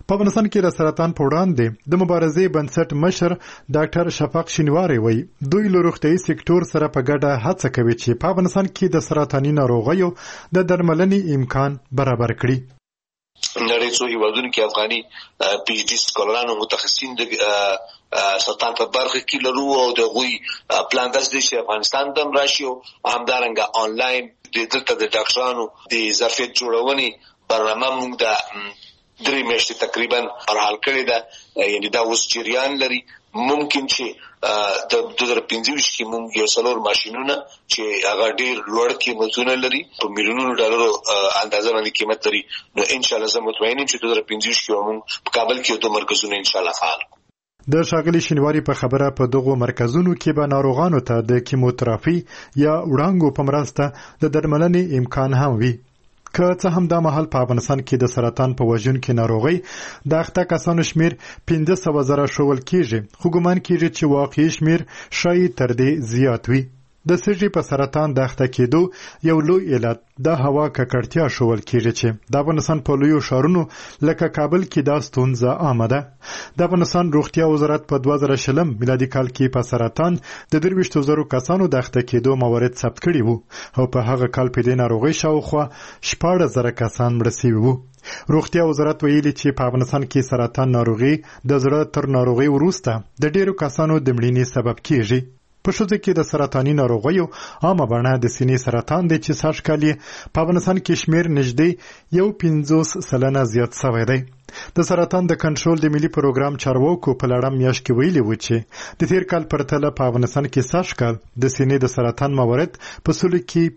په افغانستان کې د سرطان په وړاندې د مبارزې بنسټ مشر ډاکټر شفاق شینواری وایي دوی له روغتیايي سکتور سره په ګډه هڅه کوي چې په افغانستان کې د سرطاني ناروغیو د درملنې امکان برابر کړي. نړۍ څو هیوادونو کې افغاني پی ایچ ډي سکولران او متخصصین د سرطان په برخه کې لرو او د غوي پلان داس دي چې افغانستان د راشي او همدارنګه آنلاین د دلته د ډاکټرانو د ظرفیت جوړونې برنامه موږ د 3 میاشتې تقریبا پرحال کړی ده، یعنی دا اوس جریان لري. ممکن چې د 2025 کې موږ یو څلور ماشینونه چې هغه ډیر لوړ قیمتونه لري په میلیونونو ډالرو اندازه باندې قیمت لري، نو ان شاء الله زه مطمئن یم چې 2025 کې موږ په کابل کې دوه مرکزونه ان شاء الله فعال. د ښاغلي شینواری په خبره په دغو مرکزونو کې به ناروغانو ته د کیموتراپي یا وړانګو په مرسته د درملنې امکان هم وي. که څه هم دا مهال په افغانستان کې د سرطان په وژونکې ناروغۍ د اخته کسانو شمیر 15,000 شول کېږي، خو ګمان کېږي چې واقعي شمیر شاید تر دې زیات وي. د سږي په سرطان د اخته کېدو یو لوی علت د هوا ککړتیا شول کېږي چې د افغانستان په لویو ښارونو لکه کابل کې دا ستونزه عامه ده. د افغانستان روغتیا وزارت په 2020 میلادي کال کې په سرطان د 23,000 کسانو د اخته کېدو موارد ثبت کړي وو او په هغه کال په دې ناروغۍ شاوخوا 14,000 کسان مړه شوي وو. روغتیا وزارت ویلي چې په افغانستان کې سرطان ناروغي د زړه تر ناروغي وروسته د ډیرو کسانو د مړینې سبب کېږي. په ښځو کې د سرطاني ناروغیو عامه بڼه د سینې سرطان دی چې سږ کال په افغانستان کې شمیر نږدې 50% زیات شوی دی. د سرطان د کنټرول د ملي پروګرام چارواکو په لړم میاشت کې ویلي و چې د تیر کال پرتله په افغانستان کې سږ کال د سینې د سرطان موارد په سلو کې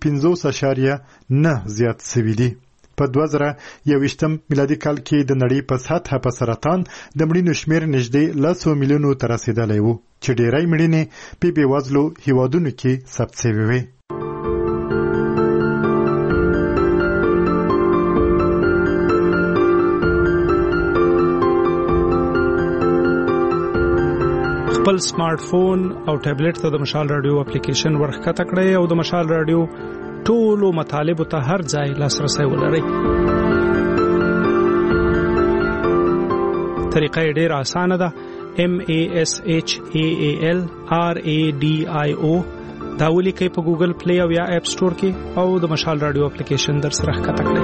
50.9 زیات شوي دي. په 2021 میلادي کال کې د نړۍ په سطحه په سرطان د مړینو شمیر نږدې 100 میلیونو ته رسیدلی و چې ډیری مړینې په بېوزلو هیوادونو کې ثبت شوې وې. خپل سمارټ فون او ټابلیټ ته د مشال رادیو اپلیکیشن ورښکته کړئ او د مشال رادیو ټولو مطالبو ته هر ځای لاسرسی ولرئ. طریقه یې ډېره اسانه ده. MASHAAL RADIO دا ولیکئ په ګوګل پلی او یا اپ سټور کې او د مشال رادیو اپلیکیشن در سره ښکته کړئ.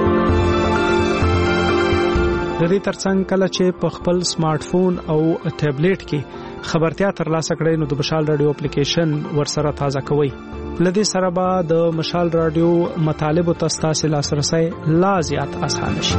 د دې ترڅنګ کله چې په خپل سمارټ فون او ټابلیټ کې خبرتیا ترلاسه کړئ نو د مشال رادیو اپلیکیشن ورسره تازه کوئ. لدې سره به د مشال رادیو مطالبو ته ستاسو لاسرسی لا زیات اسانه شي.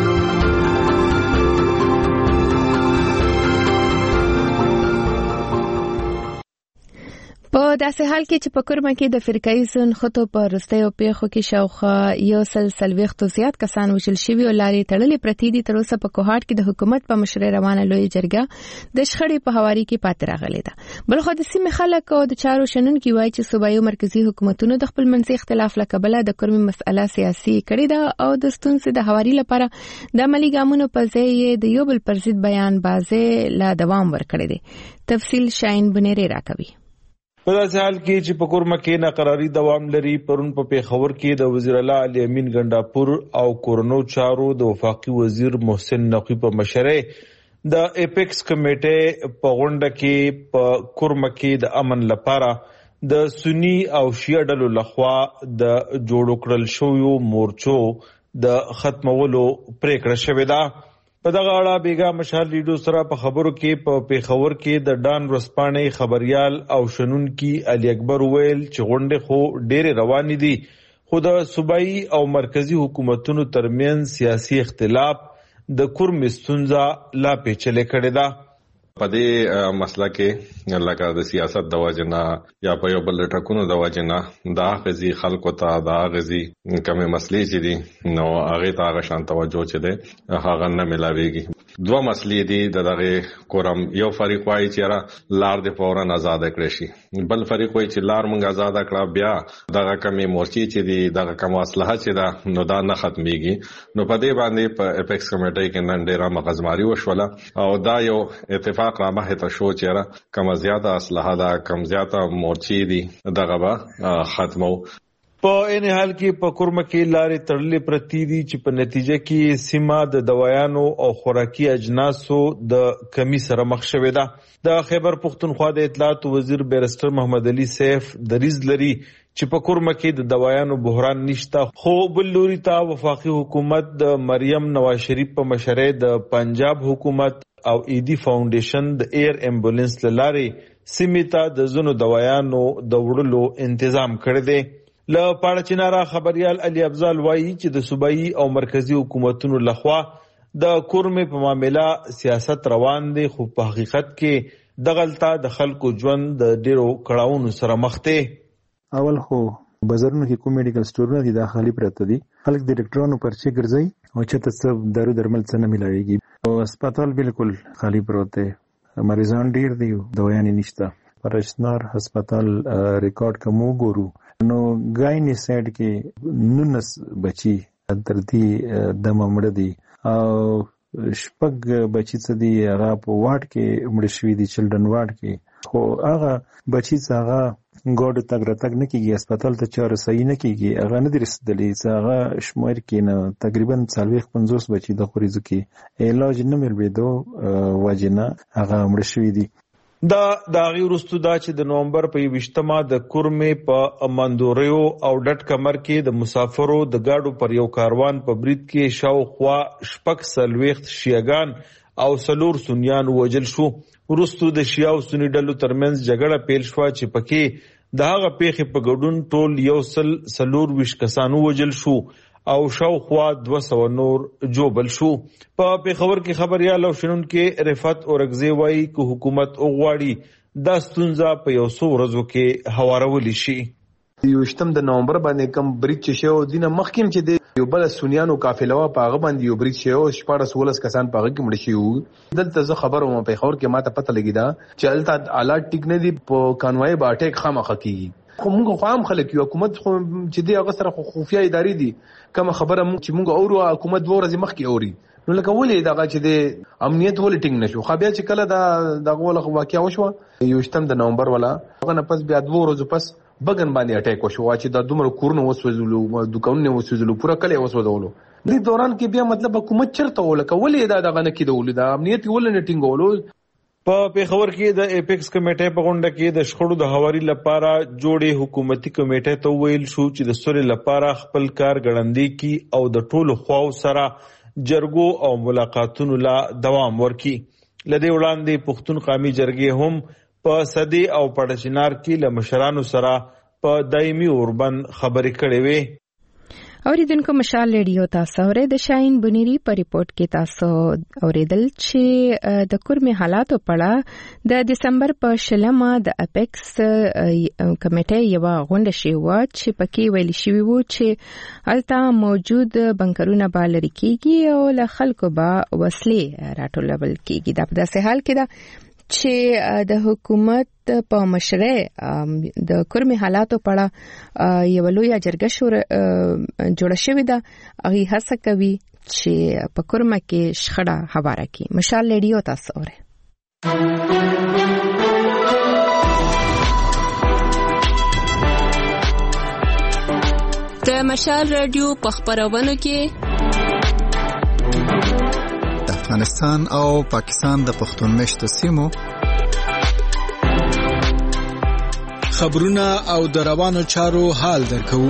په داسې حال کې چې په کورما کې د فرقایي خطو په رستیو پیښو کې شاوخوا 140 زیات کسان وژل شوي او لارې تړلې پرتې دي. تر اوسه په کوهاټ کې د حکومت په مشرۍ روانه لوی جرګه د شخړې په هواري کې پاتې راغلې ده. بلخو د سیمې خلک او د چارو شنونکي وایي چې صوبایي او مرکزی حکومتونو د خپل منځي اختلاف لکبله د کورمي مسأله سیاسي کړې ده او د ستونزې د هواري لپاره د عملي ګامونو په ځای د یو بل پر ضد بیان بازه لا دوام ورکړي دي. تفصیل شاین بنيري راکوي. په داسې حال کې چې په کورما کې ناقراری دوام لري، پرون په پیښور کې د وزیر اعلی علي امین ګنڈاپور او کورونو چارو د وفاقي وزیر محسن نقوی په مشرۍ د اپیکس کمیټې په غونډه کې په کورما کې د امن لپاره د سنی او شیعه ډلو لخوا د جوړ کړل شویو مورچو د ختمولو پریکړه شوې ده. په دغه اړه بیګا مشال ریډیو سره په خبرو کې په پیښور کې د ډان ورسپانې خبريال او شنونکي علي اکبر ویل چې غونډه خو ډېرې روانې دي، خو د صوبایي او مرکزی حکومتونو ترمنځ سیاسي اختلاف د کورم ستونزه لا پیچلې کړې ده. په دې مسله کې لکه د سیاست د وجنه یا په یو بل ټکونو د وجنه دا غزي خلکو ته دا غزي کومه مسلې چې دي نو هغه ته هغه شان توجه چي دي هغه نه ملاويږي. دوه مسلې دي دغه کورم، یو فریق وايي چې را لار د فورن آزاد کړی شي، بل فریق وايي چې لار مونږ آزاد کړه بیا دغه کمی مورچی چې دي دغه کوم اصلاح چې دا نو دا نه ختميږي. نو په دې باندې په اپیکس کمیټې کې نن ډیره مغزماري وشوله او دا یو اتفاق را مخه ته شو چې را کوم زیاته اصلاح دا کوم زیاته مورچی دي دغه به ختمو. په ان حال کې په کورمه کې لارې تړلې پرتی دي چې په نتیجه کې سیمه د دوايانو او خوراکي اجناسو د کمی سره مخ شوې ده. د خیبر پختونخوا د اطلاعات وزیر بیرسټر محمد علي سیف دریز لري چې په کورمه کې د دوايانو بحران نشته، خو بل لوري ته وفاقي حکومت د مریم نواز شریف په مشرۍ د پنجاب حکومت او ایدی فاونډیشن د ایر امبولانس لارې سیمې ته د زونو دوايانو د وړلو تنظیم کړی دی. له پاړه چنارا خبريال علي افضل وایي چې د صوبایي او مرکزی حکومتونو لخوا د کورمه په معاملې سیاست روان دي، خو په حقیقت کې دغلطه د خلکو ژوند د ډیرو کړهونو سره مخ دی. اول خو بازارونو کې کوم میډیکل سٹورونه دي داخلي پرته دي، خلک د ډاکټرانو پرچې ګرځي او چې تاسو دارو درمل څه نه ملایږي او هسپتال بالکل خالی پروت دی، مریضان ډیر دي، دوايان نشته. پرشنار هسپتال ریکارډ کوم ګورو نو ګایني سایډ کې 19 بچي تر دې د ممړه دي او شپږ بچي څه دي هغه په واټ کې مړ شوي دي، چلډرن واټ کې، خو هغه بچي څه هغه ګاډ تګ راتګ نه کیږي، هسپتال ته چاره صحیح نه کیږي، هغه نه دي رسیدلی، هغه شمیر کې نه تقریبا 40-50 بچي د خوريزو کې علاج نه ملويدو وجنه هغه مړ شوي دي. دا غي ورستو دا چې د نومبر په 20مه د کورمه په مندوریو او ډټ کمر کې د مسافرو د گاډو پر یو کاروان په برید کې شاوخوا شپږ سلويخت شیعاګان او سلور سنیان وجل شو. ورستو د شیعه او سنی ډلو ترمنځ جګړه پیل شو چې پکې د هغه پیښې په ګډون ټول یو سلور ویش کسانو وجل شو او شاوخوا 200 نور جوبل شو. په پیښور کې خبريال او شنن کې رفعت اورګزی وایي چې حکومت اوغواړي د ستونزه په یو څو ورځو کې هوارول شي. یوشتم د نومبر باندې کم بریټ شو دینه مخکیم چې د یو بل سنیانو قافله وا پاغه باندې یو بریټ شو 14 کسان پاغه کې مړ شي. دلته زه خبر ومه پیښور کې ماته پته لګی دا چې الته آلات ټیک نه دی په کانوای با اٹیک خامخ کیږي، خو موږ خو هم خلک یو حکومت خو چې دی هغه سره خفیا اداري دي، کوم خبره چې موږ اورو حکومت 2 ورځې مخکې اوري، نو لکه ولې دغه چې د امنیت ولې ټینګ نشو. خو بیا چې کله د غول واقعیا وشو 28 د نومبر ولا هغه نه پس بیا 2 ورځې پس بګن باندې اٹیک وشو چې د دومره کورونه وسوځلو، دکانونه وسوځلو، پورا کله وسوځولو. دې دوران کې بیا مطلب حکومت چرته ولکه ولې دغه نه کېدول، د امنیت ولې نه ټینګولو. په پیښور کې د ایپکس کمیټې په غونډه کې د شخړو د هواري لپاره جوړې حکومتي کمیټې ته ویل شو چې د سولې لپاره خپل کار ګړندې کی او د ټولو خواو سره جرګو او ملاقاتونو لا دوام ورکي. لدې وړاندې پښتون قومي جرګې هم په صدې او پړچنار کې له مشرانو سره په دایمي اوربند خبرې کړې وې. اوریدونکو مشال ریډیو تاسو اورئ د شاهین بنيري په ریپورت کې تاسو اوریدل چې د کورمه حالاتو په اړه د دسمبر په 16مه د اپیکس کمیټې یو غونډه شوه چې پکې ویل شوی و چې الته موجود بنکرونه به لري کیږي او له خلکو به وسلې راټولول کیږي. دا په داسې حال کې ده چې د حکومت په مشرۍ د کورمه حالاتو په اړه یو لوی جرګه جوړه شوې ده، هغه هڅه کوي چې په کورمه کې شخړه هواره کړي. مشال ریډیو تاسو اورئ. د مشال ریډیو په خبرونو کې افغانستان او پاکستان د پښتون مشتو سیمو خبرونه او د روانو چارو حال درکو.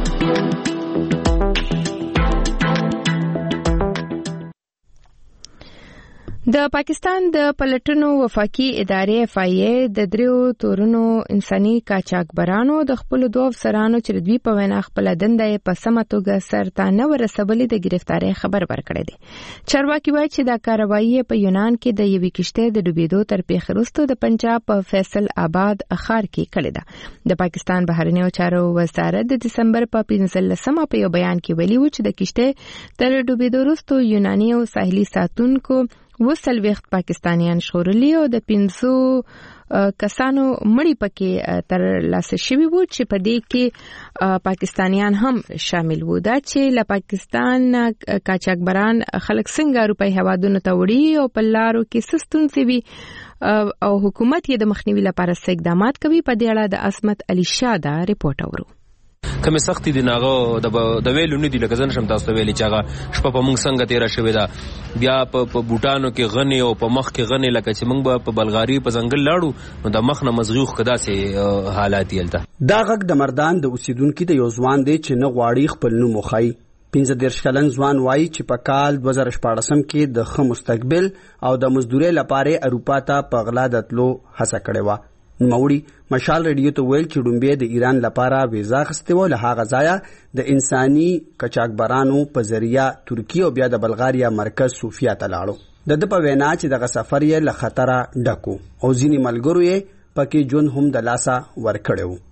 د پاکستان د پلټنو وفاقي ادارې FIA د دریو تورونو انساني قاچاقبرانو د خپل دوه افسرانو چې دوی په وینا خپل دنده په سمه توګه سرته نه ورسولې د گرفتاری خبر ورکړی دی. چارواکي وایي چې دا کاروایی په یونان کې د یوې کشته د ډوبېدو تر پیښې وروسته د پنجاب په فیصل آباد ښار کې کړې ده. د پاکستان بهرنیو چارو وزارت د دسمبر په 15مه په یو بیان کې ویلي و چې د کشته تر ډوبېدو وروسته یوناني او ساحلي ساتونکو وسلويخت پاکستانیان شورلی او د 500 کسانو مړی پکې تر لاسه شوی وو چې په دې کې پاکستانیان هم شامل وو. دا چې له پاکستان قاچاقبران خلک څنګه روپۍ هوادونو ته وړي او په لارو کې سستونځي وي او حکومت یې د مخنیوي لپاره اقدامات کوي. په دې اړه د عصمت علي شاه دا ریپورت اورو. کومه سختي دی ناغه د ویلو نه دی لکه ځن شم تاسو ویلې چې هغه شپه په موږ څنګه تیر شوې ده بیا په بوټانو کې غني او په مخ کې غني لکه چې موږ په بلغاری په ځنګل لاړو نو د مخ نه مزغوخ کدا سي حالات یلته دا غږ د مردان د اوسیدونکو د یو ځوان دی چې نه غواړي خپل نوم وخایي 15 کلن ځوان وایي چې په کال 2014 کې د ښه مستقبل او د مزدورۍ لپاره اروپا ته په غلا د تلو هڅه کړې وه. نوموړي مشال ریډیو ته ویل چې ډومبې د ایران لپاره ویزا اخیستې وه له هغه ځایه د انساني قاچاقبرانو په ذریعه ترکیه او بیا د بلغاریا مرکز صوفیا ته لاړو. د په وینا چې دغه سفر یې له خطره ډکو او ځینې ملګرو یې پکې ژوند هم د لاسه ورکړی و.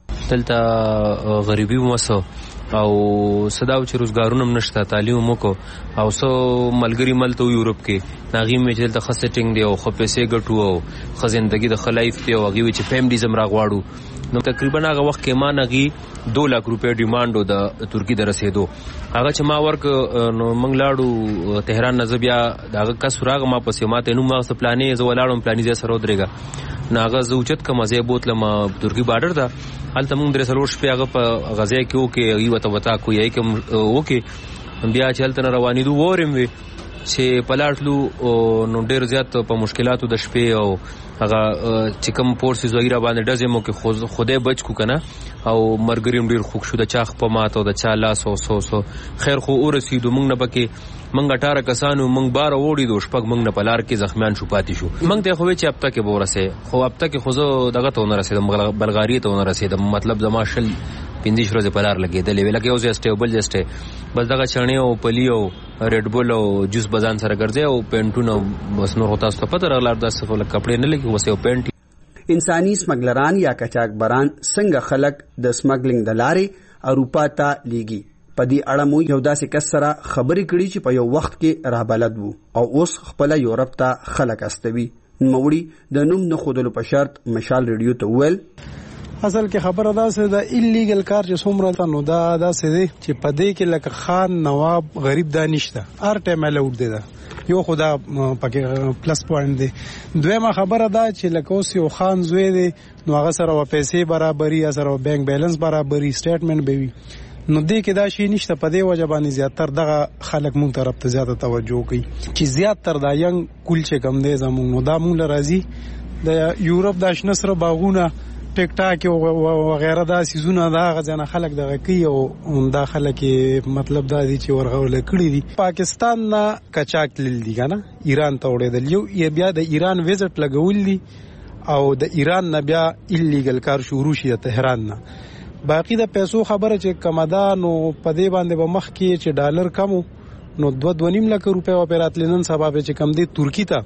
دلته غریبي ومسو او صداو چې روزګارونه نشته تعلیم موکو او سو ملګری ملته یورپ کې ناغي مې چې دلته خسټینګ دی او خو پیسې ګټو او خزندګي د خلایف دی او غوي چې فیملی زمرا غواړو نو تقریبا هغه وخت کې ما نغي 2 لک روپے ډیماندو د ترکی د رسیدو هغه چې ما ورک نو منګ لاړو تهران نزبیا داغه کا سراغ ما پسې ماته نو ما پلانې زو لاړم پلانې زه سره درېګا ناغه زوچت کما زه بوتلم ترکی بارډر دا حالت موږ درې سلوش په هغه په غزا کې وکي یو وتا کوی کې وکي بیا چلته روانې دوه ورم وي چې پلاټلو نو ډېر زیات په مشکلاتو د شپې او هغه چې کوم فورسز وغیرہ باندې دزمو کې خوده بچ کو کنه او مرګریم ډېر خوښ شو د چاخ په ماته د چا لاس او سو خیر خو ورسېدو موږ نه پکې موږ 18 کسانو موږ بار وړي دو شپږ موږ نه پلار کې زخمیان شو پاتې شو موږ ته خو چې هفته کې ورسې خو هفته کې خو زه دغه ته نه رسیدم بلغاری ته نه رسیدم مطلب زما شل 15 ورځې پلار لګېدلې ویل کې اوس اسټیبل جسټه بس دغه چڼې او پلی او ریډ بول او جوس بازان سره ګرځي او پینټونو بس نور هوتا ست پته رغلار د سفل کپڑے نه لګي وسه او پینټ. انساني سمګلران یا قاچاقبران څنګه خلک د سمګلینګ د لارې اروپا ته لیږي په دې اړه مو یو داسې کس سره خبرې کړې چې په یو وخت کې رهبلد وو او اوس خپل یورپ ته خلک استوي. نوموړي د نوم نه خودلو په شرط مشال ریډیو ته ویل اصل کې خبره دا سه د ایلیګل کار چې څومره نو دا سه دی چې په دې کې لکه خان نواب غریب دا نشته هر ټایم الاود دی دا یو خدا پکې پلس پوینټ دی. دویمه خبره دا چې لکه اوس یو خان زوی دی نو هغه سره و پیسې برابرۍ سره بانک بیلانس برابرۍ سټیټمنټ به وي نو دې کې دا شی نشته په دې وجه باندې زیاتره دغه خلک مونږ طرف ته زیاته توجه کوي چې زیاتره دا ینګ کول چې کم دی زموږ نو دا مونږ راځي د یورپ د شنسره باغونه ټیک ټاک او وغیرہ دا سيزونه دا غزنه خلک دغه کوي او دا خلک مطلب دا دي چې ورغول کړی دي. پاکستان نه کچاک تلل دي کنه ایران ته وړېدل یو بیا د ایران ویزټ لګول دي او د ایران نه بیا ایلیګل کار شروع شي د تهران نه باقی د پیسو خبره چې کمدا نو په دې باندې به مخ کې چې ډالر کمو نو 2.5 لک روپے او پیراتلنن سبب چې کم دی ترکی ته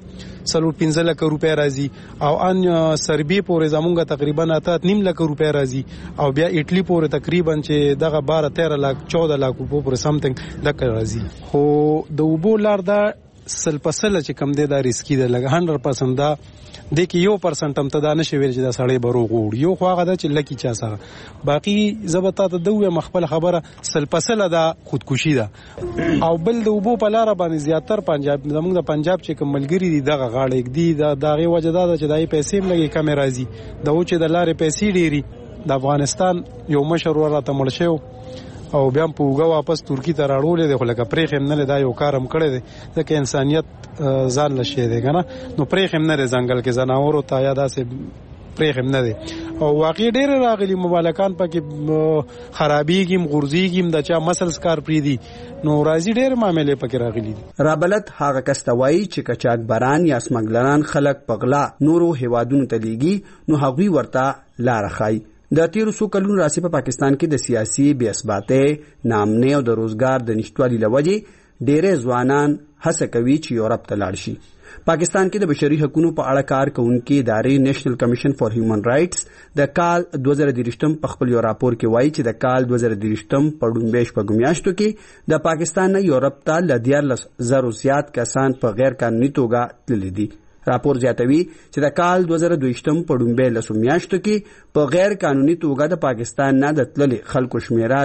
15 لک روپے راځي او ان سربي پورې زمونږه تقریبا 8.5 لک روپے راځي او بیا ایټلی پورې تقریبا چې دغه 12-13 لک 14 لک روپے پورې سمثینګ لک راځي خو د وبو لار دا سلپسل چې کم دی دا ریسکی دی لګ 100% دا د کې 1% هم تدا نشي ویل چې دا سړی بروغ وړ یو خو هغه د چې لکی چا سره باقی زبتا ته دوه مخبل خبره سلپسله دا خودکشي ده او بل د وبو په لار باندې زیاتر پنجاب زموږ د پنجاب چې کوم ملګری دي دغه غاړه دی دا دغه وجه دا چې دای پیسې لګي کم راځي د و چې د لارې پیسې ډيري د افغانستان یو مشر ورته مړ شو او بیا په وګه واپس ترکی ته راړولې د خلک پرېخم نه دا یو کارم کړی دی ځکه انسانيت ځان لشي دی کنه نو پرېخم نه ځنګل کې زناور او تایا داسې پرېخم نه دی او واقعي ډېر راغلي مبالکان پکې خرابېږي غورځيږي د چا مسلس کار پری دي نو راځي ډېر معاملې پکې راغلي دي. رابلت هغه کستوي چې قاچاقبران یا سمګلران خلک پغلا نورو هوادونو ته لیږي نو هغوی ورته لار خای. د تیر څو کلونو راځي په پاکستان کې د سیاسي بې ثباتۍ نامنې او د روزګار د نشټوالي لوجې ډېر ځوانان هڅه کوي چې یورپ ته لاړ شي. پاکستان کې د بشري حقوقو په اړه کار کوونکې ادارې نېشنل کمیشن فار هیومن رائټس د کال 2023 په خپل یو راپور کې وایي چې د کال 2023 په ډومبېش په میاشتو کې د پاکستان نه یورپ ته ل 14,000 زیات کسان په غیر قانوني توګه تللي دي. راپور زیاتوي چې د کال 2022 په ډومبې لسو میاشتو کې په غیر قانوني توګه د پاکستان نه د تللي خلکو شمیره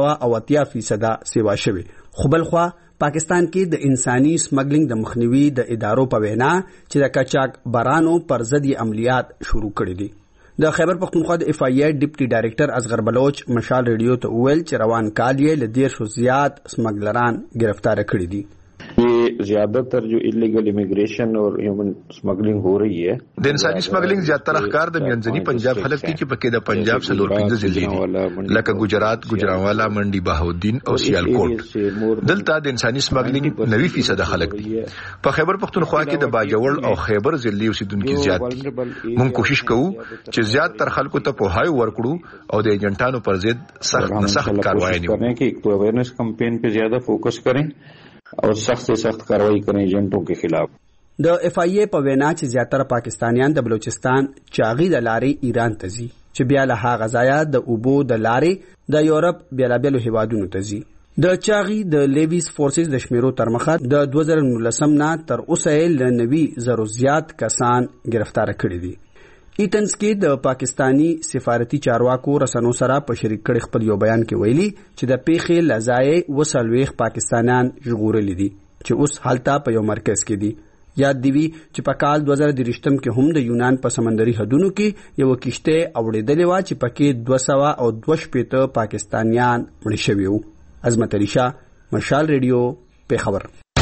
280% سیوا شوی. خو بل خوا پاکستان کې د انساني سمګلینګ د مخنیوي د ادارو په وینا چې د قاچاقبرانو پر ضد عملیات شروع کړي دي. د خیبر پختونخوا د اف ای ډیپټي ډایریکټر اصغر بلوچ مشال ریډیو ته ویل چې روان کال یې ل 150 زیات سمګلران گرفتار کړي دي. ये ज्यादातर जो इलीगल इमिग्रेशन और ह्यूमन स्मगलिंग हो रही है د انساني سمګلینګ زیاتره ښکار د منځني پنجاب خلک دي چې پکې د پنجاب څلور 15 ضلع دي لکه ګجرات، ګجرانوالا، منډي، بهاودین او سیالکوټ. دلته د انساني سمګلینګ 90% خلک دي. په خیبر پختونخوا کې د باجوړ او خیبر ضلع اوسیدونکو زیات دي. موږ کوشش کوو چې زیات تر خلکو ته پوهاوی ورکړو او د ایجنټانو پر ضد سخت کاروایی وکړو कि एक अवेयरनेस कैंपेन पे ज्यादा फोकस करें और सख्त से सख्त कार्रवाई करें एजेंटों के खिलाफ. د اف ای ای په وینا چې زیاتره پاکستانیان د بلوچستان چاغي د لارې ایران ته ځي چې بیا له هغه ځایه د اوبو د لارې د یورپ بیلابیلو هیوادونو ته ځي. د چاغي د لیویس فورسز د شمیرو تر مخه د 2019 نه تر اوسه ل 90,000 زیات کسان گرفتار کړي دي. ایتنز کې د پاکستانی سفارتي چارواکو رسنو سره په شریک کړي خپل یو بیان کې ویلي چې د پیښې لزای وسلويخ پاکستانیان ژغورل دي چې اوس حالت په یو مرکز کې دي. یاد دی وی چې په کال 2023 کې هم د یونان په سمندري حدودو کې یو کشته اوړېدلې و چې پکې 222 پاکستانیان مړ شوي وو. عظمت علي شاه، مشال ریډیو، پیښور.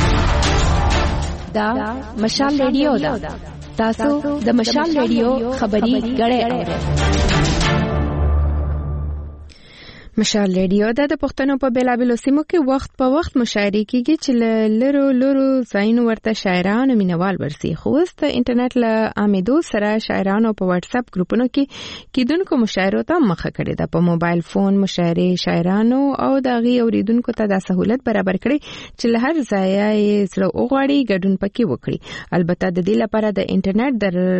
دا مشال ریډیو دا تاسو د مشال ریډیو خبري غړې اورئ. مشال ریډیو د پښتنو په بیلابلو سیمو کې وخت په وخت مشاعرې کیږي چې لرو ځایونو ورته شاعران او مینوال ورسي. خو اوس د انټرنیټ له عامېدو سره شاعرانو په واتس اپ ګروپونو کې کیدونکو مشاعرو ته مخه کړې ده. په موبایل فون مشاعرې شاعرانو او دغه اوریدونکو ته د سہولت برابر کړي چې له هر ځای یې سره اوغړي ګډون پکې وکړي. البته د دې لپاره د انټرنیټ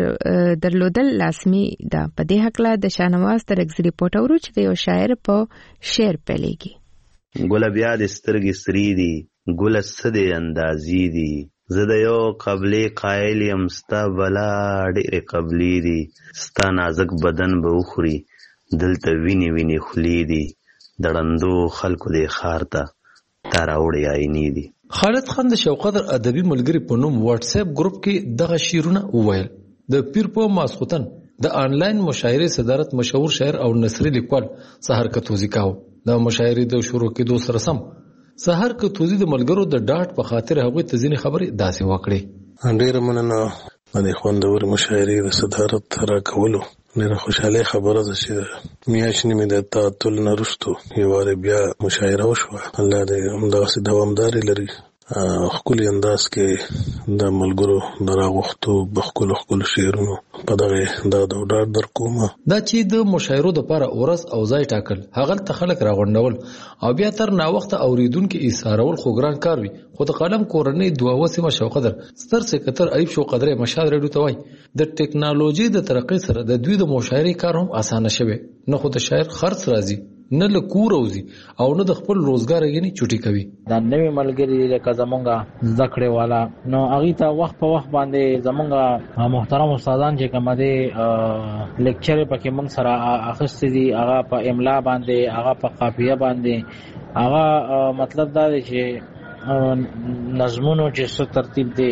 درلودل لازمي ده. په دې حق له د شانواز تر اکس ریپورت اورو چې د یو شاعر په شعر پلیږي. ګل بیا د سترګې سری دي، ګل سده اندازي دي، زه د یو قبلې قائل یم ستا بلا ډېرې قبلې دي، ستا نازک بدن به وخوري دلته ویني خولې دي، د ړندو خلکو دې ښار ته تا راوړې آینې دي. خالد خان د شوقدر ادبي ملګري په نوم واتس اپ ګروپ کې دغه شعرونه وویل. د پیر په ماسختن د آنلاین مشاعرې صدارت مشهور شاعر او نثري لیکوال سحر کتوزی کاوه. د مشاعرې د شروع کېدو سره سم سحر کتوزی د ملګرو د ډاټ په خاطر هغه ته ځینې خبرې داسې وکړې. ډېر مننه باندې خوندور مشاعرې د صدارت را کولو. ډېر خوشاله خبره ده چې میاشتې مې د تعطل نه وروسته یو واره بیا مشاعره وشوه. الله دې همداسې دوامداري لري. خپل انداز کې د ملګرو د راغښتو بخکل شعرونو په دغه د ډاډ در کومه دا چې د مشاعرو د لپاره ورځ او ځای ټاکل هغه ته خلک راغونډول او بیا تر نا وخت اوریدونکو ایثارول خو ګران کار وي. خو د قلم کورنۍ دوه وسیمه شوقدر ستر سکتر ایب شوقدر مشال ریډیو ته وای د ټیکنالوژي د ترقۍ سره د دوی د مشاعرې کار هم اسانه شوه. نه خو د شاعر خرڅ راځي، نه له کور اوزي او نه د خپل روزګار یې چټي کوي. دا نوې ملګری لکه زمونږه ذکر والا نو هغه ته وخت په وخت باندې زمونږه محترم استادان چې کوم دي لیکچر پکې موږ سره اخستې دي، هغه په املا باندې، هغه په قافیه باندې، هغه مطلب دا دی چې نظمونو چې څه ترتیب دی،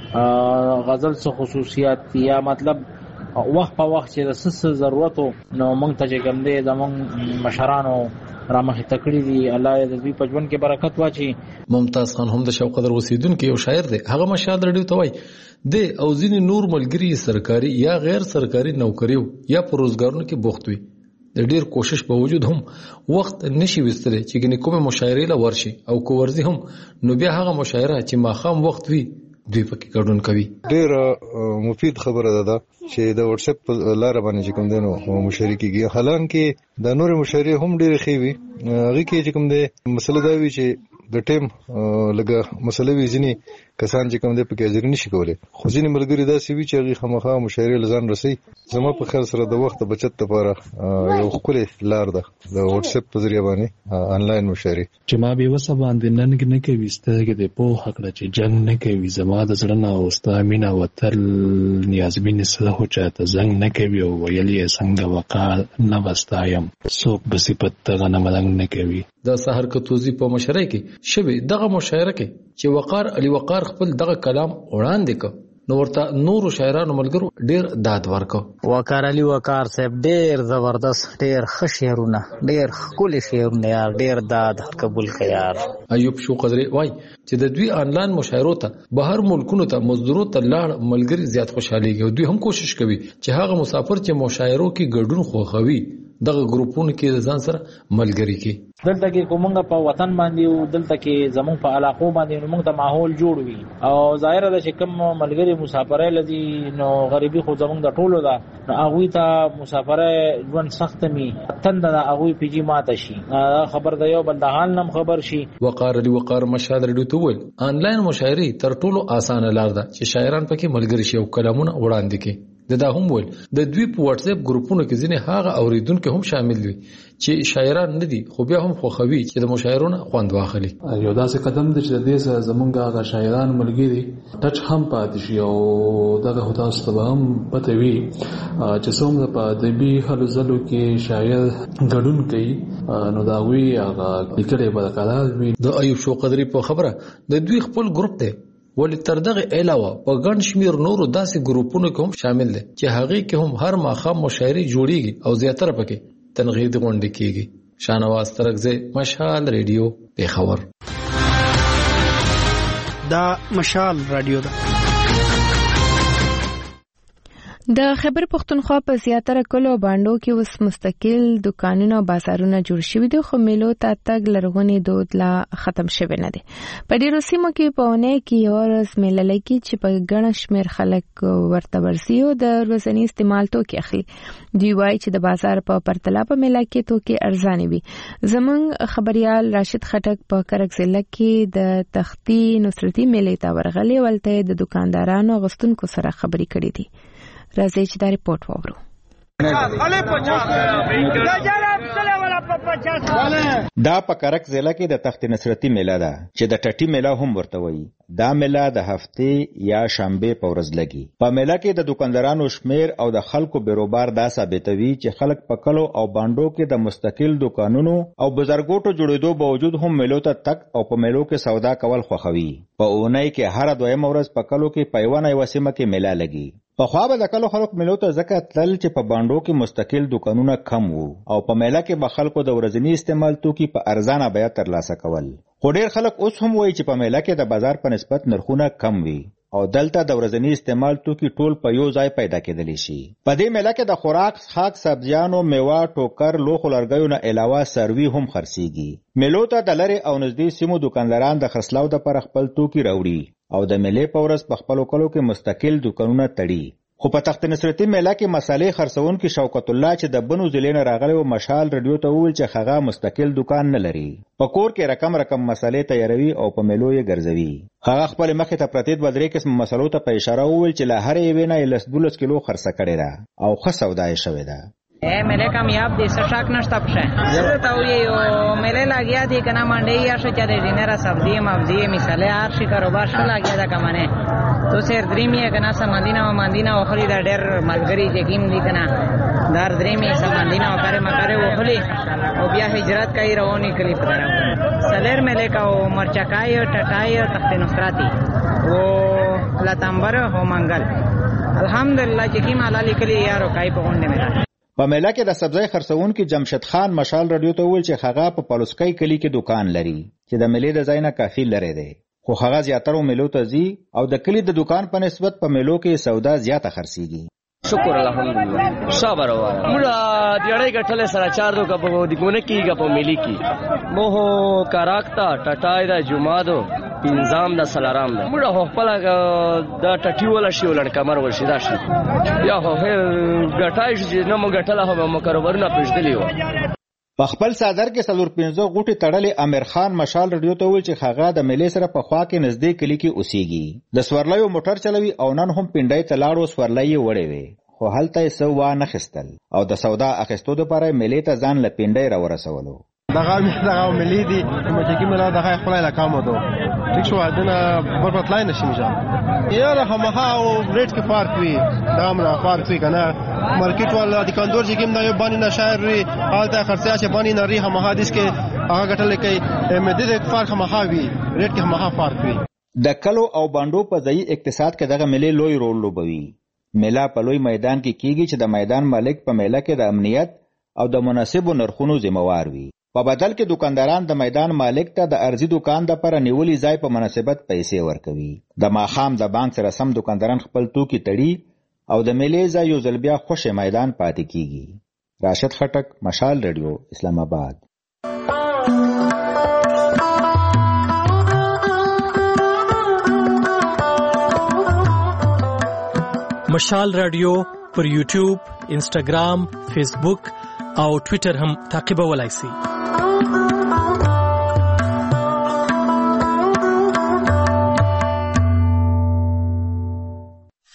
غزل څه خصوصیات یا مطلب وخت په وخت چې د څه ضرورتو نو موږ ته چې کوم دی زمونږ مشرانو را مخې ته کړي دي. الله دې دوی په ژوند کې برکت واچي. ممتاز خان هم د شوقدر اوسیدونکو یو شاعر دی. هغه مشال ریډیو ته وای د او ځینې نور ملګری سرکاري یا غیر سرکاري نوکریو یا په روزګارونو کې بوخت وي. د ډیر کوشش په وجود هم وخت نشي وستره چې ګنې کومه مشاعره لا ورشي او کو ورزي هم نو بیا هغه مشاعره چې ماخام وخت وي دوی پکې ګډون کوي. ډیر مفید خبره ده چې د واتس اپ لار باندې کوم دینو مشارکیږي. حالانکه د نور مشارکت هم ډیر خوي هغه کې چې کوم دی مسله دا وی چې د ټیم لګه مسله وی ځنی کسان چې کوم دی په کې حاضر نشي کولای. خو ځینې ملګری دا سی وی چې هغه خامخا مشاعره لزان رسي. زما په خیر سره د وخت بچت لپاره یو خپل لار ده د واتس اپ په ذریعہ باندې آنلاین مشاعره چې ما به وسه باندې نن نه کوي ستګه د په حق د چې جنگ نه کوي. زما د زړه نه او ستامینه وتل نیازمن سره هو چاته زنګ نه کوي او ویلې څنګه وقا نه واستایم څوک به صفت غنه ملنګ نه کوي. د سحر کتوزی په مشاعره کې شوه دغه مشاعره کې چې وقار علي وقار خپل دغه کلام وړاندې ک نو ورته نورو شاعرانو ملګرو ډیر داد ورکو. وقار علي وقار صاحب ډیر زبردست، ډیر ښه شعرونه، ډیر ښکلي شعرونه یار، ډیر داد قبول کړه یار. ایوب شو قدرې وای چې د دوی آنلاین مشاعرو ته بهر ملکونو ته مزدورو ته لاړ ملګری زیات خوشحاليږي او دوی هم کوشش کوي چې هغه مسافر چې مشاعرو کې ګډون خوښوي دغه ګروپونو کې ځان سره ملګری کی. دلته کې کومنګ په وطن باندې او دلته کې زمون په علاقو باندې موږ ته ماحول جوړ وي او ظاهر ده چې کوم ملګری مسافرای لذي نو غریبي خو زمون د ټولو ده، هغه ته مسافرای ژوند سخت می تند ده، هغه پیجی ماته شي خبر ده یو بل د حال نم خبر شي. وقار علي وقار مشهد رډو ته ویل آنلاین مشاعري تر ټولو اسانه لار ده چې شاعران پکې ملګری شي او کلامونه وړاندې کړي. دا هم ول د دوی په واتس اپ ګروپونو کې ځینې هغه اوریدونکو هم شامل وي چې شاعران نه دي خو بیا هم خوښوي چې د مشاعرونو خوند واخلي. یو داسې قدم دی چې د دې سره زمونږ هغه شاعران ملګري ټچ هم پاتې شي او دغه هدا ستو هم پته وي چې څومره په ادبي هلو ځلو کې شاعر ګډون کوي نو دا وی هغه لیکلې برقرار وي. د ایوب شو قدرې په خبره د دوی خپل ګروپ دی ولې تر دغه علاوه په ګڼ شمیر نورو داسې ګروپونو کې هم شامل دي چې هغه کې هم هر ماخام مشاعري جوړیږي او زیاتره پکې تنقید غونډې کیږي. شانواز ترکزی مشال ریډیو پیښور. دا مشال رادیو ده. د خیبر پختونخوا په زیاتره کلو باندو کې اوس مستقل دکانونه او بازارونه جوړ شوي دي خو میلو ته تګ لرغونی دود لا ختم شوی نه دی. په ډیرو سیمو کې په اونۍ کې یو ورځ میله لګي چې په ګڼ شمېر خلک ورته ورځي او د ورځني استعمال توکي اخلي. دوی وایي چې د بازار په پرتله په میله کې توکي ارزانه وي. زمونږ خبريال راشد خټک په کرک ضلع کې د تختی نصرتي میلې ته ورغلی ولته د دکاندارانو غستونکو سره خبرې کړې دي. راځي چې دا ریپورت وورو. دا په کرک ضلع کې د تخت نصرتي میله ده چې د ټټي میله هم ورته وایي. دا میله د هفتې یا شنبه په ورځ لګي. په میله کې د دکاندارانو شمیر او د خلکو بیروبار دا ثابتوي چې خلک په کلو او باندو کې د مستقل دکانونو او بازارګوټو جوړېدو باوجود هم میلو ته تک او په میلو کې سودا کول خوښوي. په اونۍ کې هر دویم ورځ په کلو کې پیوانه یو سیمه کې میله لګي. په خوا به د کلو خلک میلو ته ځکه تلل چې په باندو کې مستقل دکانونه کم وو او په میله کې به خلکو د ورځني استعمال توکي په ارزانه بیه ترلاسه کول. خو ډېر خلک اوس هم وایي چې په میله کې د بازار په نسبت نرخونه کم وي او دلته د ورځني استعمال توکي ټول په یو ځای پیدا کېدلی شي. په دې میله کې د خوراک خاک سبزیانو میوه ټوکر لوښو لرګیو نه علاوه سروي هم خرڅیږي. میلو ته د لرې او نږدې سیمو دکانداران د خرڅلاو دپاره خپل توکي راوړي او د میلې په ورځ په خپلو کلو کې مستقل دکانونه تړي. خو په تخت نصرتي میله کې مسالې خرڅونکي شوکت الله چې د بنو ضلع نه راغلی و مشال رادیو ته وویل چې هغه مستقل دکان نه لري. په کور کې رقم مسالې تیاروي او په میلو یې ګرځوي. هغه خپل مخې ته پرتې دوه درې قسم مسالو ته په اشاره وویل چې له هرې یوې نه یې 10-12 کیلو خرڅه کړې ده او ښه سودا یې شوې ده. میلے کامیاب دی سشاک نشتا پشه ضرورت اولی میلے لاگیا دی کنا منڈی یا شو چا دی دینرا سبزی مبزی مثاله هر شي کاروبار شو لاگیا دا کمانه تو سر دریمی کنا سمندینا و مندینا و خلی دا ډیر ملګری یقین دی کنا دار دریمی سمندینا و کاره مکاره و خلی او بیا هجرت کای روانی کلی پدارم سلر میلے کا و مرچکای ټټای تخت نصراتی و لاتمبر هو منګل الحمدلله چې کی مالا لیکلی یارو کای په غونډه میرا. په میله کې د سبزی خرڅونکي جمشید خان مشال رادیو ته وویل چې هغه په پالوسکۍ کلي کې دکان لري چې د میلې د ځای نه کافي لرې دی خو هغه زیاتره میلو ته ځي او د کلي د دکان په نسبت په میلو کې سودا زیاته خرڅیږي. شکر الحمدلله صبر واره موږ دیړې غټلې سره چار دو کبو دګونه کیږي په ملي کې مو کاراکتا ټټای دا جمعادو انظام د سلارام ده موږ خپل دا ټټي ولا شی ولړکمر ورشي دا شي یا هو غټای چې نو موږ غټله هم مکرورونه پېژدلی و. په خپل صدر کې 15 غوټي تړلې امیر خان مشال رادیو ته ویل چې هغه د میلې سره په خوا کې نږدې کلی کې اوسېږي. د سورلیو موټر چلوي او نن هم پینډای ته لاړو سورلۍ وړې وي خو هلته یې څه وانه خستل او د سودا اخیستو دپاره میلې ته ځان له پینډۍ راورسولو. دغه ملي دي چې کی مله دغه خپل علاقه مو ته ټیک شو دنه بربطلای نشي مجا یاره همها او ریټ کې فرق وي دا امر فرق وي کنه مارکیټ والا دکاندار چې کوم دا یو باندې نشایر وي حالت خرڅیا چې باندې نری همها دیس کې هغه غټل کې مده د فرق همها وي ریټ کې همها فرق وي. د کلو او باندو په ځای اقتصاد کې دغه ملي لوی رول لوبوي. میله په لوی میدان کې کیږي چې د میدان مالک په میله کې د امنیت او د مناسبو نرخونو ذمہوار وي. په بدل کې دکانداران د میدان مالک ته د ارزي دکان د پر نیولي ځای په مناسبت پیسې ورکوي. د ماخام د بانک سره سم دکانداران خپل توکي تړي او د میلې ځای یو ځل بیا خوشې میدان پاتې کیږي. راشد خټک، مشال رادیو، اسلام آباد. مشال رادیو پر یوټیوب، انسټاګرام، فیسبوک او ټوئیټر هم تعقیبولای شئ.